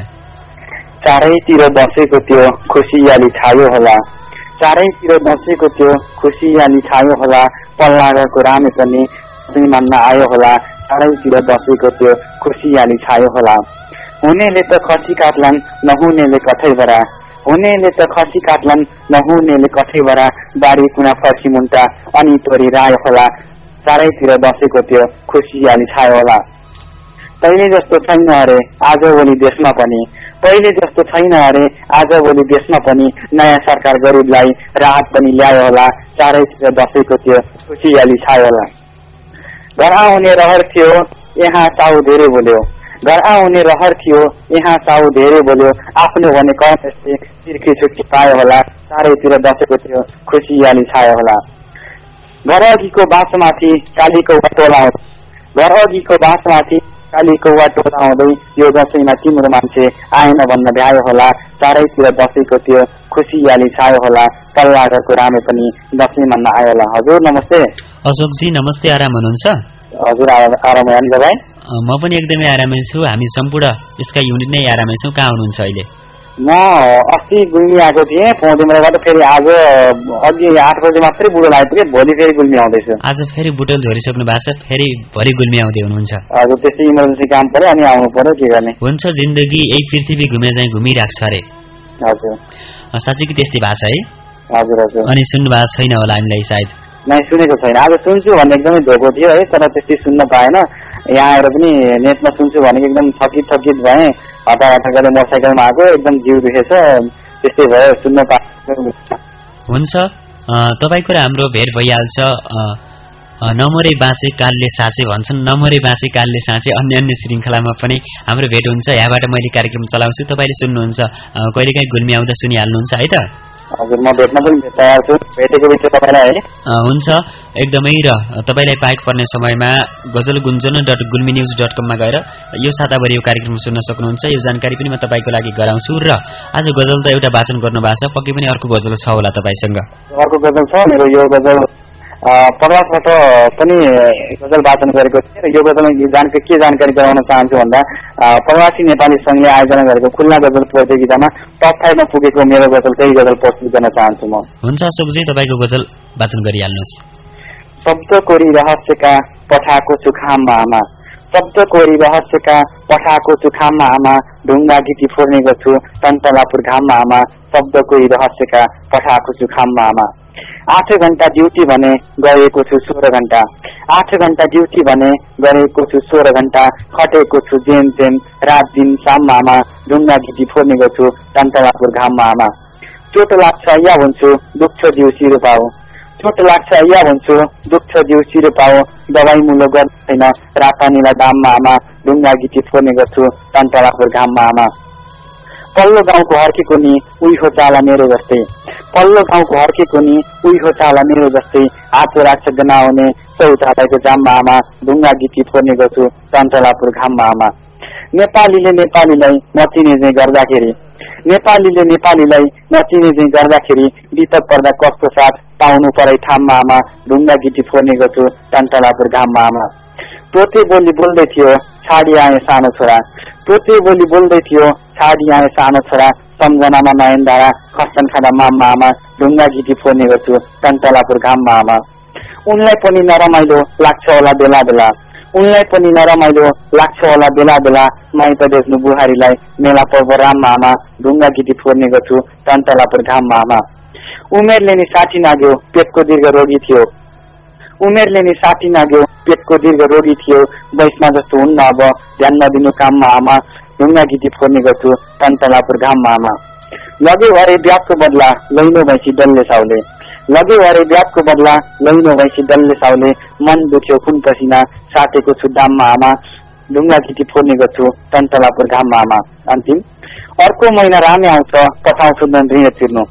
Speaker 6: चारैतिर बसेको त्यो खुसियाली छायो होला, चारैतिर बसेको त्यो खुसियाली छायो होला, पल्लाको रामे पनि मान्न आयो होला, चारैतिर बसेको त्यो खुसियाली छायो होला। हुनेले त खसी काट्लान् नहुनेले कठैबरा, हुनेले त खसी काट्लान् नहुनेले कठैबरा, बारी कुना फर्सी मुन्टा अनि तोरी रायो होला, चारैतिर बसेको त्यो खुसियाली छायो होला। पहिले जस्तो छैन अरे आज भोलि देशमा पनि, पहिले जस्तो छैन अरे आज भोलि देशमा पनि, नयाँ सरकार गरिबलाई राहत पनि ल्यायो होला, चारैतिर बसेको त्यो खुसियाली छायो होला। घर आउने रहर थियो यहाँ साउ धेरै बोल्यो, घर आउने रहर थियो यहाँ साउ धेरै बोल्यो, आफ्नो भने कमले तिर्खी छुट्टी पायो होला, चारैतिर बसेको त्यो खुसियाली छायो होला। घर अघिको बाँसमाथि कालीको टोला आउँदै, घर अघिको बाँसमाथि कालीको टोला आउँदै, यो दसैँमा तिम्रो मान्छे आएन भन्न भ्यायो होला, चारैतिर बसेको त्यो खुसियाली छायो होला, पल्लाको रामे पनि दसैँ मान्न आयो होला। हजुर नमस्ते।
Speaker 3: अशोकजी नमस्ते, आराम हुनुहुन्छ?
Speaker 6: हजुर आराम हो नि तपाईँ?
Speaker 3: म पनि एकदमै आरामै छु, हामी सम्पूर्ण यसका युनिट नै आरामै छौँ। कहाँ हुनुहुन्छ अहिले?
Speaker 6: म अस्ति गुल्मी आएको थिएँ पौडेबाट, फेरि आज अघि आठ बजे मात्रै बुटोल आइपुगेँ, भोलि फेरि गुल्मी आउँदैछु।
Speaker 3: आज फेरि बुटोल झरिसक्नु भएको छ, फेरि भोलि गुल्मी आउँदै हुनुहुन्छ?
Speaker 6: हजुर त्यस्तै इमर्जेन्सी काम पर्यो अनि आउनु पर्यो, के गर्ने।
Speaker 3: हुन्छ, जिन्दगी यही पृथ्वी घुमे चाहिँ घुमिरहेको छ अरे।
Speaker 6: हजुर
Speaker 3: साँच्चै कि त्यस्तै भएको छ है?
Speaker 6: हजुर हजुर।
Speaker 3: अनि सुन्नु भएको छैन होला हामीलाई सायद?
Speaker 6: नै सुनेको छैन, आज सुन्छु भन्ने एकदमै धोको थियो है, तर त्यस्तै सुन्न पाएन। यहाँ आएर पनि नेटमा सुन्छु भनेको एकदम थकित थकित भएँ, हटा हटा गरेर मोटरसाइकलमा आएको, एकदम जिउ दुखेछ, त्यस्तै भयो, सुन्न पाए।
Speaker 3: हुन्छ, तपाईँको र हाम्रो भेट भइहाल्छ। नमरे बाँचे कालले साँचे भन्छन्, नमरे बाँचे कालले साँचे अन्य अन्य श्रृङ्खलामा पनि हाम्रो भेट हुन्छ। यहाँबाट मैले कार्यक्रम चलाउँछु, तपाईँले सुन्नुहुन्छ, कहिलेकाहीँ गुल्मी आउँदा सुनिहाल्नुहुन्छ है त?
Speaker 6: हजुर म भेट्न पनि तयार छु, भेटेको बिच तपाईँलाई है।
Speaker 3: हुन्छ एकदमै। र तपाईँलाई पाइक पर्ने समयमा Ghazal Gunjan dot Gulmi news dot कममा गएर यो साताभरि यो कार्यक्रम सुन्न सक्नुहुन्छ। यो जानकारी पनि म तपाईँको लागि गराउँछु। र आज गजल त एउटा वाचन गर्नु भएको छ, पक्कै पनि अर्को गजल छ होला तपाईँसँग?
Speaker 6: अर्को गजल छ मेरो, यो गजल प्रवासबाट पनि गजल वाचन गरेको थिएँ र यो गजलमा जानकारी के जानकारी गराउन चाहन्छु भन्दा प्रवासी नेपाली सङ्घले आयोजना गरेको खुल्ला गजल प्रतियोगितामा टप फाइभमा पुगेको मेरो गजल त्यही गजल प्रस्तुत गर्न चाहन्छु म।
Speaker 3: हुन्छ अशोकजी, तपाईँको गजल वाचन गरिहाल्नुहोस्।
Speaker 6: शब्द कोरी रहस्यका पठाएको छु खाममा आमा, शब्द कोरी रहस्यका पठाएको छु खाममा आमा, ढुङ्गा गिटी फोर्ने गर्छु तन्तलापुर घाममा आमा, शब्द कोरी रहस्यका पठाएको छु खाममा आमा। आठ घण्टा ड्युटी भने गरेको छु सोह्र घण्टा आठ घण्टा ड्युटी भने गरेको छु सोह्र घण्टा खटेको छु जेम जेम रात दिन शाममा आमा ढुङ्गा गिटी फोर्ने गर्छु टन्टलापुर घाममा आमा चोट लाग्छ या भन्छु दुख्छ जिउ सिरो पाओ चोट लाग्छ या भन्छु दुख्छ जिउ सिरो पाओ दबाई मुलो गर्दैन रातानीलाई दाममा आमा ढुङ्गा गिटी फोर्ने गर्छु टन्टलापुर घाममा आमा पल्लो गाउँको हर्केको नि उही हो चाला मेरो जस्तै पल्लो गाउँको हर्केको नि उही हो चाला मेरो जस्तै आँचो राख्छ गनाउने शौचालयको जाममा आमा ढुङ्गा गिटी फोर्ने गर्छु टन्टलापुर घाममा आमा नेपालीले नेपालीलाई नचिने चाहिँ गर्दाखेरि नेपालीले नेपालीलाई नचिने चाहिँ गर्दाखेरि विपद पर्दा कस्तो साथ पाउनु परै ठाममा आमा ढुङ्गा गिटी फोर्ने गर्छु टन्टलापुर घाममा आमा पोते बोली बोल्दै थियो छाडी आए सानो छोरा पोते बोली बोल्दै थियो छाडी आए सानो छोरा सम्झनामा नयन धारा खस्टन खाँदा माममा आमा ढुङ्गा गिटी फोर्ने गर्छु टन्टलापुर घाममा आमा उनलाई पनि नरमाइलो लाग्छ होला बेला बेला उनलाई पनि नरमाइलो लाग्छ होला बेला बेला माइत देख्नु बुहारीलाई मेला पर्व राममा आमा ढुङ्गा गिटी फोर्ने गर्छु टन्टलापुर घाममा आमा उमेरले नि साठी नाग्यो पेटको दीर्घ रोगी थियो उमेरले नि साठी नाग्यो पेटको दीर्घ रोगी थियो वैष्णव जस्तो हुन्न अब ध्यान नदिनु काममा आमा ढुङ्गा गिटी फोर्ने गर्छु टन्टलापुर घाममा आमा लगे भरे ब्याजको बदला लैनो भैँसी डल्ले साउले लगे भरे ब्याजको बदला लैनो भैँसी डल्ले साउले मन दुख्यो खुन पसिना साटेको छु दाममा आमा ढुङ्गा गिटी फोर्ने गर्छु टन्टलापुर घाममा आमा अन्तिम अर्को महिना रामे आउँछ पठाउँछु धन ऋण तिर्नु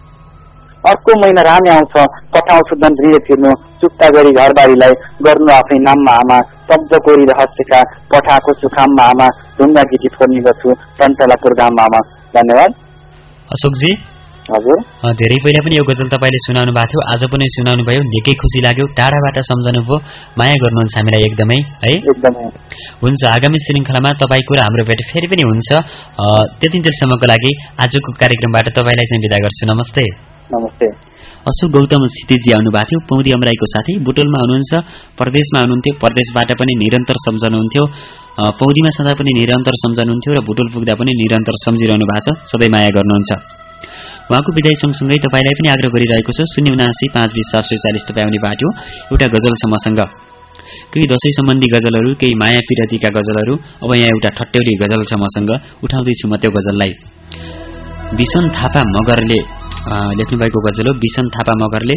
Speaker 6: अर्को महिना रामे आउँछ पठाउँछु धन ऋण तिर्नु चुक्ता गरी घरबारीलाई गर्नु आफ्नै नाममा आमा शब्द कोरी रहस्यका पठाएको छु खाममा आमा ढुङ्गा गिटी फोर्ने गर्छु टन्टलापुर घाममा आमा धन्यवाद।
Speaker 3: अशोकजी
Speaker 6: हजुर
Speaker 3: धेरै पहिला पनि यो गजल तपाईँले सुनाउनु भएको थियो, आज पनि सुनाउनु भयो, निकै खुसी लाग्यो। टाढाबाट सम्झनु भयो, माया गर्नुहुन्छ हामीलाई एकदमै है।
Speaker 6: एकदमै
Speaker 3: हुन्छ, आगामी श्रृङ्खलामा तपाईँको र हाम्रो भेट फेरि पनि हुन्छ। त्यतिन्जेलसम्मको लागि आजको कार्यक्रमबाट तपाईँलाई चाहिँ बिदा गर्छु। नमस्ते।
Speaker 6: नमस्ते।
Speaker 3: अशोक गौतम सिद्धिजी आउनु भएको थियो, पौदी अमराईको साथी, बुटोलमा हुनुहुन्छ, परदेशमा हुनुहुन्थ्यो, परदेशबाट पनि निरन्तर सम्झनुहुन्थ्यो, पौदीमा सदा पनि निरन्तर सम्झनुहुन्थ्यो र बुटोल पुग्दा पनि निरन्तर सम्झिरहनु भएको छ, सधैँ माया गर्नुहुन्छ। उहाँको विदाई सँगसँगै तपाईँलाई पनि आग्रह गरिरहेको छु, शून्य उनासी पाँच बिस सात सय चालिस तपाईँ आउने बाटो। एउटा गजल छ मसँग, केही दशैं सम्बन्धी गजलहरू, केही माया पिरतीका गजलहरू। अब यहाँ एउटा ठट्यौली गजल छ मसँग, उठाउँदैछु म त्यो गजललाई। बिसन थापा मगरले लेख्नुभएको गजल हो। बिसन थापा मगरले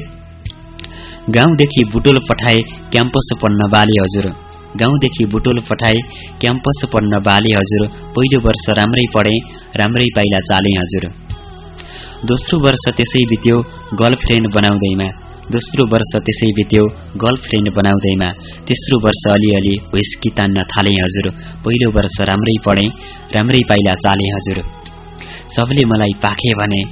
Speaker 3: गाउँदेखि बुटोल पठाए क्याम्पस पढ्न बाले हजुर, गाउँदेखि बुटोल पठाए क्याम्पस पढ्न बाले हजुर, पहिलो वर्ष राम्रै पढे राम्रै पाइला चाले हजुर, दोस्रो वर्ष त्यसै बित्यो गर्लफ्रेन्ड बनाउँदैमा, दोस्रो वर्ष त्यसै बित्यो गर्लफ्रेन्ड बनाउँदैमा, तेस्रो वर्ष अलिअलि व्हिस्की तान्न थाले हजुर, पहिलो वर्ष राम्रै पढे राम्रै पाइला चाले हजुर, सबले मलाई पाखे भने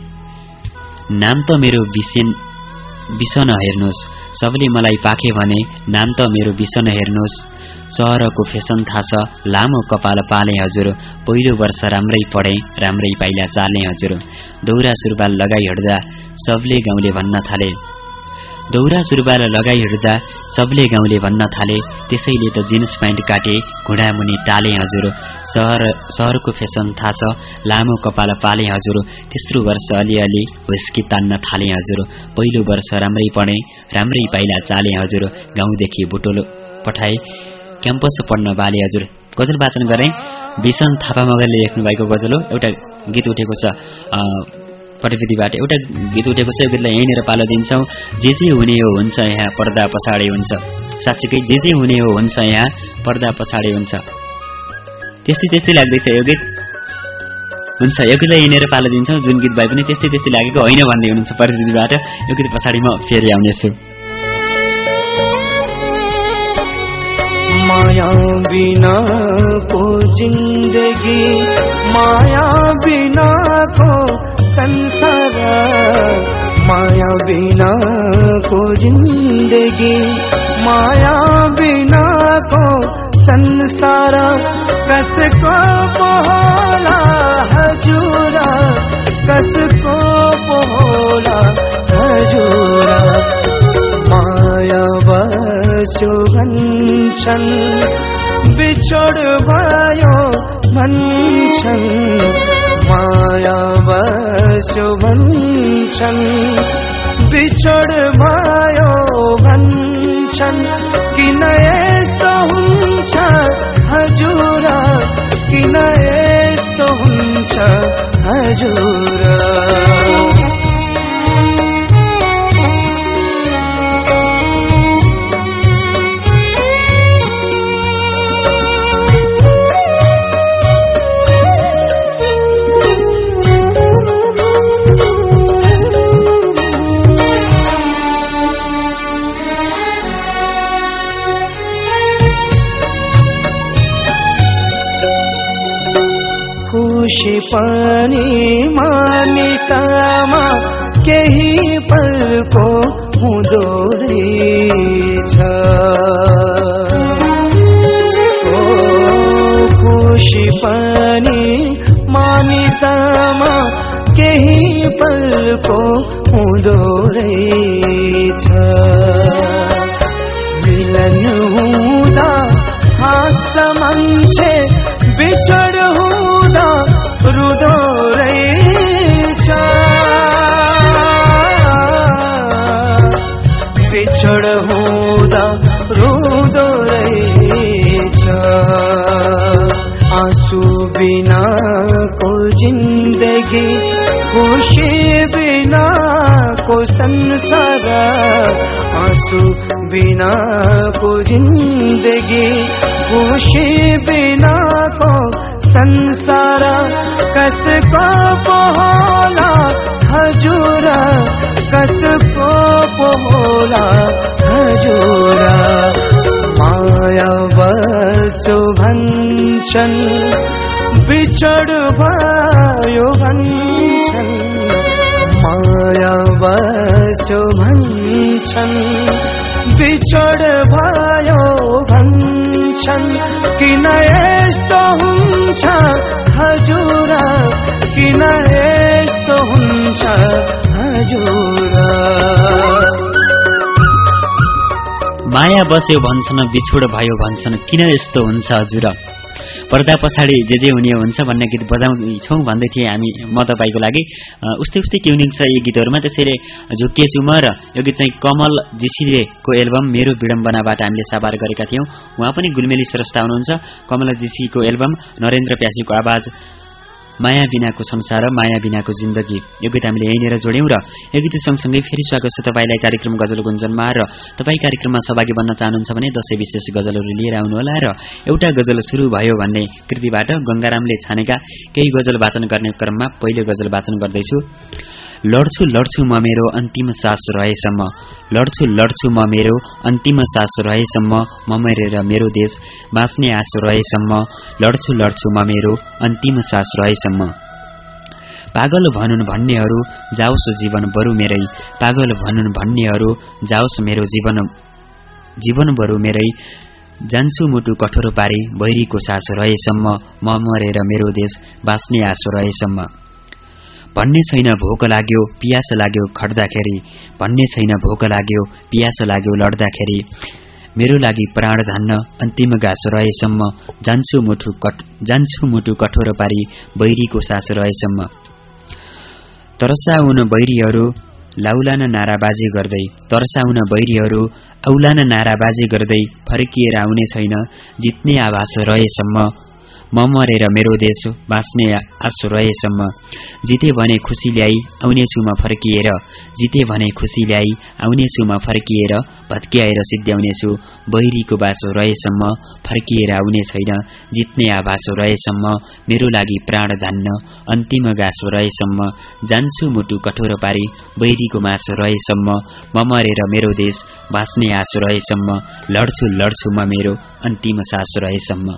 Speaker 3: नाम त मेरो बिसन बिसन हेर्नुहोस्, सबले मलाई पाखे भने नाम त मेरो बिसन हेर्नुहोस्, सहरको फेसन थाहा छ लामो कपाल पाले हजुर, पहिलो वर्ष राम्रै पढे राम्रै पाइला चाले हजुर, दौरा सुरुवाल लगाई हिँड्दा सबले गाउँले भन्न थाले, दौरा सुरुवाल लगाई हिँड्दा सबले गाउँले भन्न थाले, त्यसैले त जिन्स प्यान्ट काटे घुँडामुनि टाले हजुर, सहर सहरको फेसन थाहा छ लामो कपाल पाले हजुर, तेस्रो वर्ष अलिअलि व्हिस्की तान्न थाले हजुर, पहिलो वर्ष राम्रै पढे राम्रै पाइला चाले हजुर, गाउँदेखि बुटोल पठाए क्याम्पस पढ्न बाले हजुर। गजल वाचन गरेँ, बिसन थापा मगरले लेख्नु भएको गजल हो। एउटा गीत उठेको छ प्रविधिबाट, एउटा गीत उठेको छ, यो गीतलाई यहीँनिर पालो दिन्छौँ। जे जे हुने हो हुन्छ यहाँ पर्दा पछाडि हुन्छ, साँच्चीकै जे जे हुने हो हुन्छ यहाँ पर्दा पछाडि हुन्छ, त्यस्तै त्यस्तै लाग्दैछ यो गीत। हुन्छ, यो गीतलाई यहीँनिर पालो दिन्छौँ, जुन गीत भए पनि त्यस्तै त्यस्तै लागेको होइन भन्ने हुनुहुन्छ प्रविधिबाट। यो गीत पछाडि म फेरि आउनेछु।
Speaker 2: माया बिना को जिंदगी, माया बिना को संसार, माया बिना को जिंदगी, माया बिना को संसार, कस को बोला हजूरा, कस को बोला हजूरा, माया बसो भन्छन् बिछोड भयो भन्छन्, माया बसो भन्छन् बिछोड भयो भन्छन् किन यस्तो हुन्छ हजुर किन यस्तो हुन्छ हजुर खुशी पनि मानिसमा केही पलको हुँदो रहेछ ओ खुशी पनि मानिसमा केही पलको हुँदो रहेछ मिलन हुँदा हाँस्छ मान्छे बिछोड हुँदा रुदो रहेछ बिछोड हुँदा रुदो रहेछ आँसु बिनाको जिन्दगी खुशी बिनाको संसार आँसु बिनाको जिन्दगी खुशी बिनाको संसार कसको पोला हजुर कसको पोला हजुर माया बसो भन्छन् बिछोड भयो भन्छन् माया बसो भन्छन् बिछोड भयो भन्छन् किन यस्तो हुन्छ हजुर किन यस्तो हुन्छ हजुर
Speaker 3: माया बस्यो भन्छन् बिछोड भयो भन्छन् किन यस्तो हुन्छ हजुर पर्दा पछाडि जे जे हुने हुन्छ भन्ने गीत बजाउँछौँ भन्दै थिएँ हामी म तपाईँको लागि उस्तै उस्तै ट्युनिङ छ यी गीतहरूमा त्यसैले झुक्किएछु म र यो गीत चाहिँ कमल जीसीको एल्बम मेरो विडम्बनाबाट हामीले साभार गरेका थियौँ उहाँ पनि गुलमेली स्रष्टा हुनुहुन्छ कमल जीसीको एल्बम नरेन्द्र प्यासीको आवाज माया बिनाको संसार माया बिनाको जिन्दगी यो गीत हामीले यहीँनिर जोड्यौँ र यो गीत सँगसँगै फेरि स्वागत छ तपाईँलाई कार्यक्रम गजल गुन्जनमा र तपाईँ कार्यक्रममा सहभागी बन्न चाहनुहुन्छ भने दशैं विशेष गजलहरू लिएर आउनुहोला र एउटा गजल सुरु भयो भन्ने कृतिबाट गंगारामले छानेका केही गजल वाचन गर्ने क्रममा पहिलो गजल वाचन गर्दैछु लड्छु लड्छु म मेरो अन्तिम सास रहेसम्म लड्छु लड्छु म मेरो अन्तिम सास रहेसम्म म मरेर मेरो देश बाँच्ने आश रहेसम्म लड्छु लड्छु म मेरो अन्तिम सास रहेसम्म पागल भनुन् भन्नेहरू जाओस् जीवन बरु मेरै पागल भनुन् भन्नेहरू जाओस् मेरो जीवन जीवन बरु मेरै जान्छु मुटु कठोर पारी भैरीको सास रहेसम्म म मरेर मेरो देश बाँच्ने आश रहेसम्म भन्ने छैन भोक लाग्यो पियास लाग्यो खड्दाखेरि भन्ने छैन भोक लाग्यो पियास लाग्यो लड्दाखेरि मेरो लागि प्राण धान्न अन्तिम गाँस रहेसम्म जान्छु मुटु कट जान्छु मुटु कठोर पारी बैरीको सास रहेसम्म तरसाउन बैरीहरू लाउलान नाराबाजी गर्दै तरसाउन बैरीहरू औलान नाराबाजी गर्दै फर्किएर आउने छैन जित्ने आभास रहेसम्म म मरेर मेरो देश बाँच्ने आश रहेसम्म जिते भने खुसी ल्याई आउनेछु म फर्किएर जिते भने खुसी ल्याई आउनेछु म फर्किएर भत्क्याएर सिद्ध्याउनेछु बैरीको बासो रहेसम्म फर्किएर आउने छैन जित्ने आभास रहेसम्म मेरो लागि प्राण धान्न अन्तिम गाँसो रहेसम्म जान्छु मुटु कठोर पारी बैरीको मासो रहेसम्म म मरेर मेरो देश बाँच्ने आश रहेसम्म लड्छु लड्छु म मेरो अन्तिम सास रहेसम्म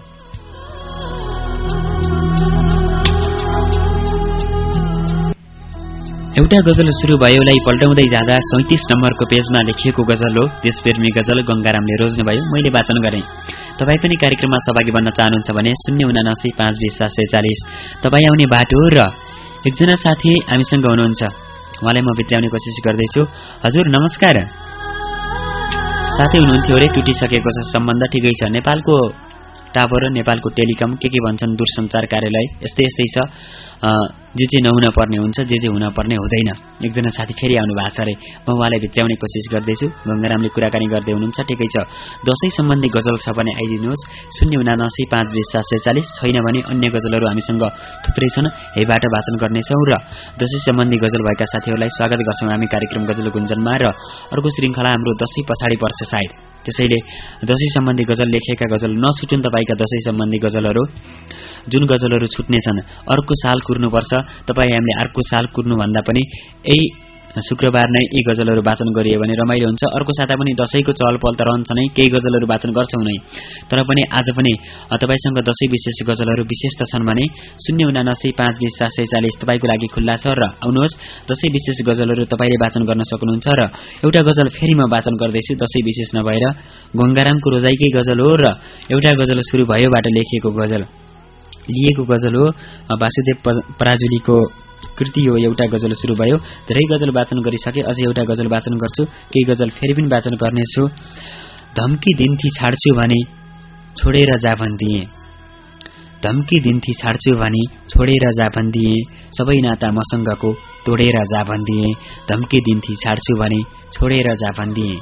Speaker 3: एउटा गजल सुरु भयोलाई पल्टाउँदै जाँदा सैंतीस नम्बरको पेजमा लेखिएको गजल हो देशप्रेमी गजल गंगारामले रोज्नुभयो मैले वाचन गरेँ तपाईँ पनि कार्यक्रममा सहभागी बन्न चाहनुहुन्छ भने शून्य उनासी पाँच बीस सात सय चालिस तपाईँ आउने बाटो र एकजना साथी हामीसँग हुनुहुन्छ उहाँलाई म भित्राउने कोसिस गर्दैछु हजुर नमस्कार साथै हुनुहुन्थ्यो रे टुटिसकेको छ सम्बन्ध ठिकै छ नेपालको टावर नेपालको टेलिकम के के भन्छन् दूरसञ्चार कार्यालय यस्तै यस्तै छ जे जे नहुन पर्ने हुन्छ, जे जे हुन पर्ने हुँदैन। एकजना साथी फेरि आउनु भएको छ अरे, म उहाँलाई भित्राउने कोसिस गर्दैछु। गंगारामले कुराकानी गर्दै हुनुहुन्छ। ठिकै छ, दशैं सम्बन्धी गजल छ भने आइदिनुहोस्। शून्य उनासी पाँच बिस सात सय चालिस, छैन भने अन्य गजलहरू हामीसँग थुप्रै छन्, यहीबाट वाचन गर्नेछौँ। र दशैं सम्बन्धी गजल भएका साथीहरूलाई स्वागत गर्छौँ हामी कार्यक्रम गजल गुन्जनमा। र अर्को श्रृङ्खला हाम्रो दशैं पछाडि पर्छ सायद, त्यसैले दशैं सम्बन्धी गजल लेखेका गजल नछुटुन् तपाईका दशैं सम्बन्धी गजलहरू। जुन गजलहरू छुट्नेछन् अर्को साल कुर्नुपर्छ, तपाईँ हामीले अर्को साल कुर्नु भन्दा पनि यही शुक्रबार नै यी गजलहरू वाचन गरियो भने रमाइलो हुन्छ। अर्को साता पनि दशैंको चहल पहल त रहन्छ नै, केही गजलहरू वाचन गर्छौँ नै। तर पनि आज पनि तपाईसँग दशैं विशेष गजलहरू विशेष त छन् भने शून्य उनासी पाँच बिस सात सय चालिस तपाईँको लागि खुल्ला छ। र आउनुहोस्, दशैं विशेष गजलहरू तपाईँले वाचन गर्न सक्नुहुन्छ। र एउटा गजल फेरि म वाचन गर्दैछु, दशैं विशेष नभएर गंगारामको रोजाइकै गजल हो। र एउटा गजल सुरु भयोबाट लेखिएको गजल लिएको गजल हो, वासुदेव पराजुलीको कृति हो। एउटा गजल सुरु भयो, धेरै गजल वाचन गरिसके, अझै एउटा गजल वाचन गर्छु, केही गजल फेरि पनि वाचन गर्नेछु। धम्की दिन्थी छाड्छु भने छोडेर जा भन्दिए, धम्की दिन्थी छाड्छु भने छोडेर जा भन्दिए, सबै नाता मसँगको तोडेर जा भन्दिए, धम्की दिन्थी छाड्छु भने छोडेर जा भन्दिए।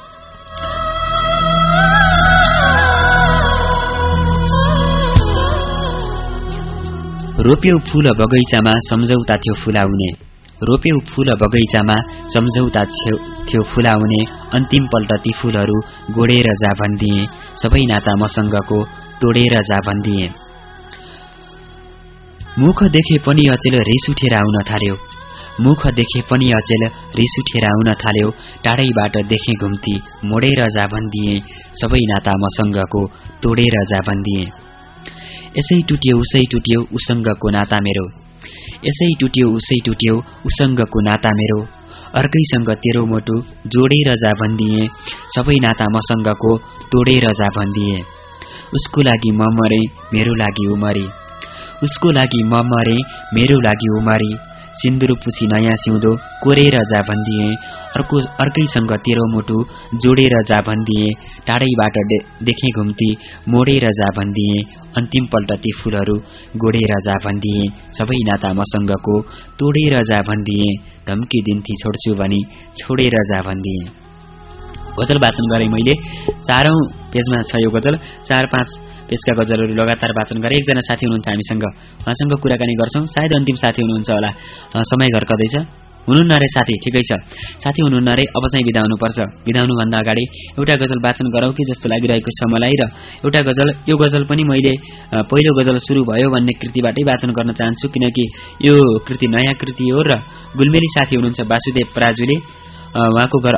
Speaker 3: रोप्यौ फूल बगैँचामा सम्झौता थियो फुलाउने, रोप्यौ फूल बगैँचामा सम्झौता थियो फुलाउने, अन्तिम पल्ट ती फूलहरू गोडेर जा भन्दिए, सबै नाता मसँगको तोडेर जा भन्दिए। मुख देखे पनि अचेल रिस उठेर आउन थाल्यो, मुख देखे पनि अचेल रिस उठेर आउन थाल्यो, टाढैबाट देखे घुम्ती मोडेर जा भन्दिए, सबै नाता मसँगको तोडेर जा भन्दिए। यसै टुट्यो उसै टुट्यो उसँगको नाता मेरो, यसै टुट्यो उसै टुट्यो उसँगको नाता मेरो, अर्कैसँग तेरो मोटु जोडेर जा भन्दिए, सबै नाता मसँगको तोडेर जा भन्दिए। उसको लागि म मरे मेरो लागि उमरी, उसको लागि म मरे मेरो लागि उमरी, सिन्दुर पुछी नयाँ सिउँदो कोरेर जा भन्दिए, अर्को अर्कैसँग तेरो मुटु जोडेर जा भन्दिए, टाढैबाट देखे घुम्ती मोडेर जा भन्दिए, अन्तिम पल्ट ती फूलहरू गोडेर जा भन्दिए, सबै नाता मसँगको तोडेर जा भन्दिए, धम्की दिन्थी छोड्छु भनी छोडेर जा भन्दिए। गजल वाचन गरे मैले, चारौं पेजमा छ यो गजल, चार पाँच पेजका गजलहरू लगातार वाचन गरे। एकजना साथी हुनुहुन्छ हामीसँग, उहाँसँग कुराकानी गर्छौं। सायद अन्तिम साथी हुनुहुन्छ होला, समय घर्कदैछ। हुनुहुन्न रे साथी? ठिकै छ, साथी हुनुहुन्न रे, अब चाहिँ बिदा हुनुपर्छ। बिदा हुनुभन्दा अगाडि एउटा गजल वाचन गरौँ कि जस्तो लागिरहेको छ मलाई। र एउटा गजल, यो गजल पनि मैले पहिलो गजल सुरु भयो भन्ने कृतिबाटै वाचन गर्न चाहन्छु, किनकि यो कृति नयाँ कृति हो। र गुल्मेली साथी हुनुहुन्छ वासुदेव पराजुली, उहाँको घर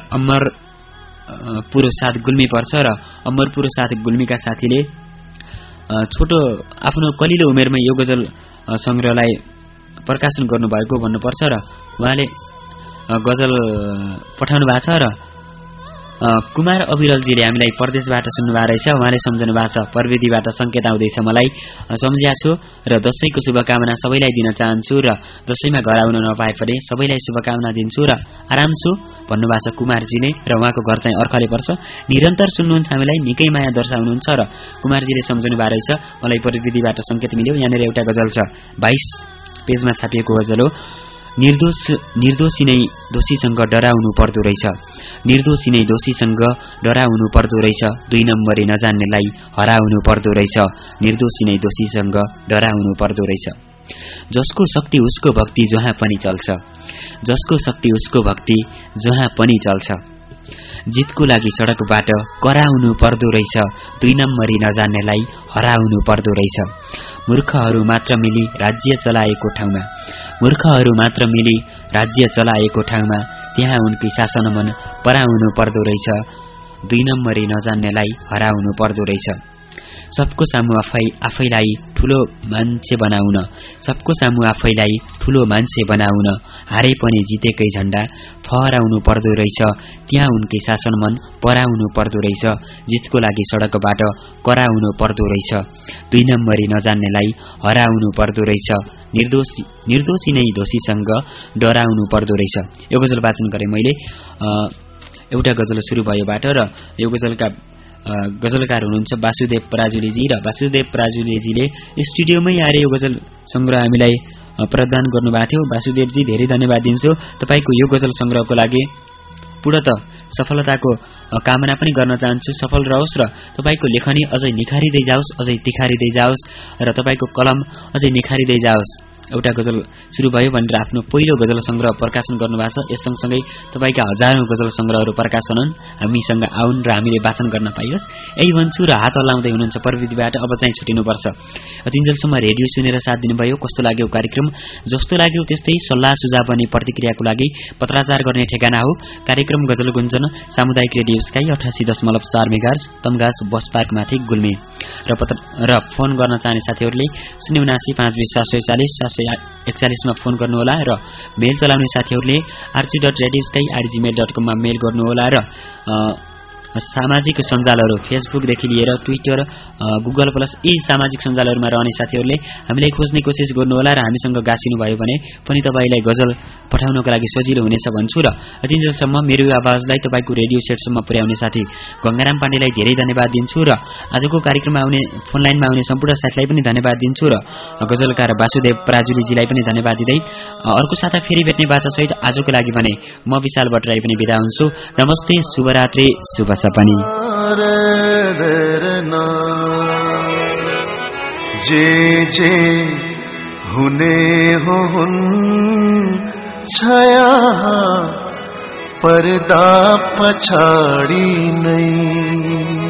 Speaker 3: अमरपुर साथ गुल्मी पर्छ। र अमरपुर साथ गुल्मीका साथीले छोटो आफ्नो कलिलो उमेरमै यो गजल संग्रहलाई प्रकाशन गर्नुभएको भन्नुपर्छ। र उहाँले गजल पठाउनु भएको छ। र कुमार अविरलजीले हामीलाई परदेशबाट सुन्नुभएको रहेछ, उहाँले सम्झनु भएको छ, प्रविधिबाट संकेत आउँदैछ मलाई, सम्झिया छु। र दशैंको शुभकामना सबैलाई दिन चाहन्छु। र दशैंमा घर आउन नपाए पनि सबैलाई शुभकामना दिन्छु। र आराम छु भन्नुभएको छ कुमारजीले। र उहाँको घर चाहिँ अर्खले पर्छ। निरन्तर सुन्नुहुन्छ हामीलाई, निकै माया दर्शाउनुहुन्छ। र कुमारजीले सम्झनु भएको रहेछ, मलाई प्रविधिबाट संकेत मिल्यो। यहाँनिर एउटा गजल छ, बाइस पेजमा छापिएको गजल हो। निर्दोष निर्दोषी नै दोषीसँग डराउनु पर्दो रहेछ, निर्दोषी नै दोषीसँग डराउनु पर्दो रहेछ, दुई नम्बरी नजान्नेलाई हराउनु पर्दो रहेछ, निर्दोषी नै दोषीसँग डराउनु पर्दो रहेछ। जसको शक्ति उसको भक्ति जहाँ पनि चल्छ, जसको शक्ति उसको भक्ति जहाँ पनि चल्छ, जितको लागि सडकबाट कराउनु पर्दो रहेछ, दुई नम्बरी नजान्नेलाई हराउनु पर्दो रहेछ। मूर्खहरू मात्र मिली राज्य चलाएको ठाउँमा, मूर्खहरू मात्र मिली राज्य चलाएको ठाउँमा, त्यहाँ उनकै शासन मन पराउनु पर्दो रहेछ, दुई नम्बरी नजान्नेलाई हराउनु पर्दो रहेछ। सबको सामु आफै आफैलाई ठुलो मान्छे बनाउन, सबको सामु आफैलाई ठुलो मान्छे बनाउन, हारे पनि जितेकै झण्डा फहराउनु पर्दो रहेछ, त्यहाँ उनकै शासन मन पराउनु पर्दो रहेछ, जितको लागि सडकबाट कराउनु पर्दो रहेछ, दुई नम्बरी नजान्नेलाई हराउनु पर्दो रहेछ, निर्दोषी निर्दोषी नै दोषीसँग डराउनु पर्दो रहेछ। यो गजल वाचन गरे मैले। एउटा गजल सुरु भयोबाट। र यो गजलका गजलकार हुनुहुन्छ वासुदेव पराजुलीजी। र वासुदेव पराजुलीजीले स्टुडियोमै आएर यो गजल संग्रह हामीलाई प्रदान गर्नुभएको थियो। वासुदेवजी धेरै धन्यवाद दिन्छु तपाईको यो गजल संग्रहको लागि। पूर्णत सफलताको कामना पनि गर्न चाहन्छु। सफल रहोस् र तपाईको लेखनी अझै निखारिँदै जाओस्, अझै तिखारिँदै जाओस् र तपाईको कलम अझै निखारिँदै जाओस्। एउटा गजल सुरु भयो भनेर आफ्नो पहिलो गजल संग्रह प्रकाशन गर्नुभएको छ। यस सँगसँगै तपाईका हजारौं गजल संग्रहहरू प्रकाशन हुन्, हामीसँग आउन् र हामीले वाचन गर्न पाइयोस् यही भन्छु र हात हल्लाउँदै हुनुहुन्छ प्रविधिबाट। अब चाहिँ छुटिनुपर्छ। अतिन्जेलसम्म रेडियो सुनेर साथ दिनुभयो। कस्तो लाग्यो कार्यक्रम? जस्तो लाग्यो त्यस्तै सल्लाह सुझाव अनि प्रतिक्रियाको लागि पत्राचार गर्ने ठेगाना हो कार्यक्रम गजल गुन्जन, सामुदायिक रेडियो स्काई अठासी दशमलव चार मेगाहर्ज, तमघास बस पार्क माथि गुल्मी। र पत्र र फोन गर्न चाहने साथीहरूले शून्य उनासी पाँच बिस सात सय चालिस सात सय एकचालिसमा फोन गर्नुहोला र मेल चलाउने साथीहरूले RG dot radio sky at Gmail dot कममा मेल गर्नुहोला र सामाजिक सञ्जालहरू फेसबुकदेखि लिएर ट्विटर, गुगल प्लस यी सामाजिक सञ्जालहरूमा रहने साथीहरूले हामीलाई खोज्ने कोसिस गर्नुहोला र हामीसँग गाँसिनु भयो भने पनि तपाईँलाई गजल पठाउनको लागि सजिलो हुनेछ भन्छु। र अतिन्जेलसम्म मेरो आवाजलाई तपाईँको रेडियो सेटसम्म पुर्याउने साथी गंगाराम पाण्डेलाई धेरै धन्यवाद दिन्छु र आजको कार्यक्रममा आउने फोनलाइनमा आउने सम्पूर्ण साथीलाई पनि धन्यवाद दिन्छु र गजलकार वासुदेव पराजुलीजीलाई पनि धन्यवाद दिँदै अर्को साता फेरि भेट्ने बाचासहित आजको लागि भने म विशाल भट्टराई पनि बिदा हुन्छु। नमस्ते, शुभरात्रि, शुभ सपनी।
Speaker 2: जे जे हुने हो हुन् छाया पर्दा पछाडी नै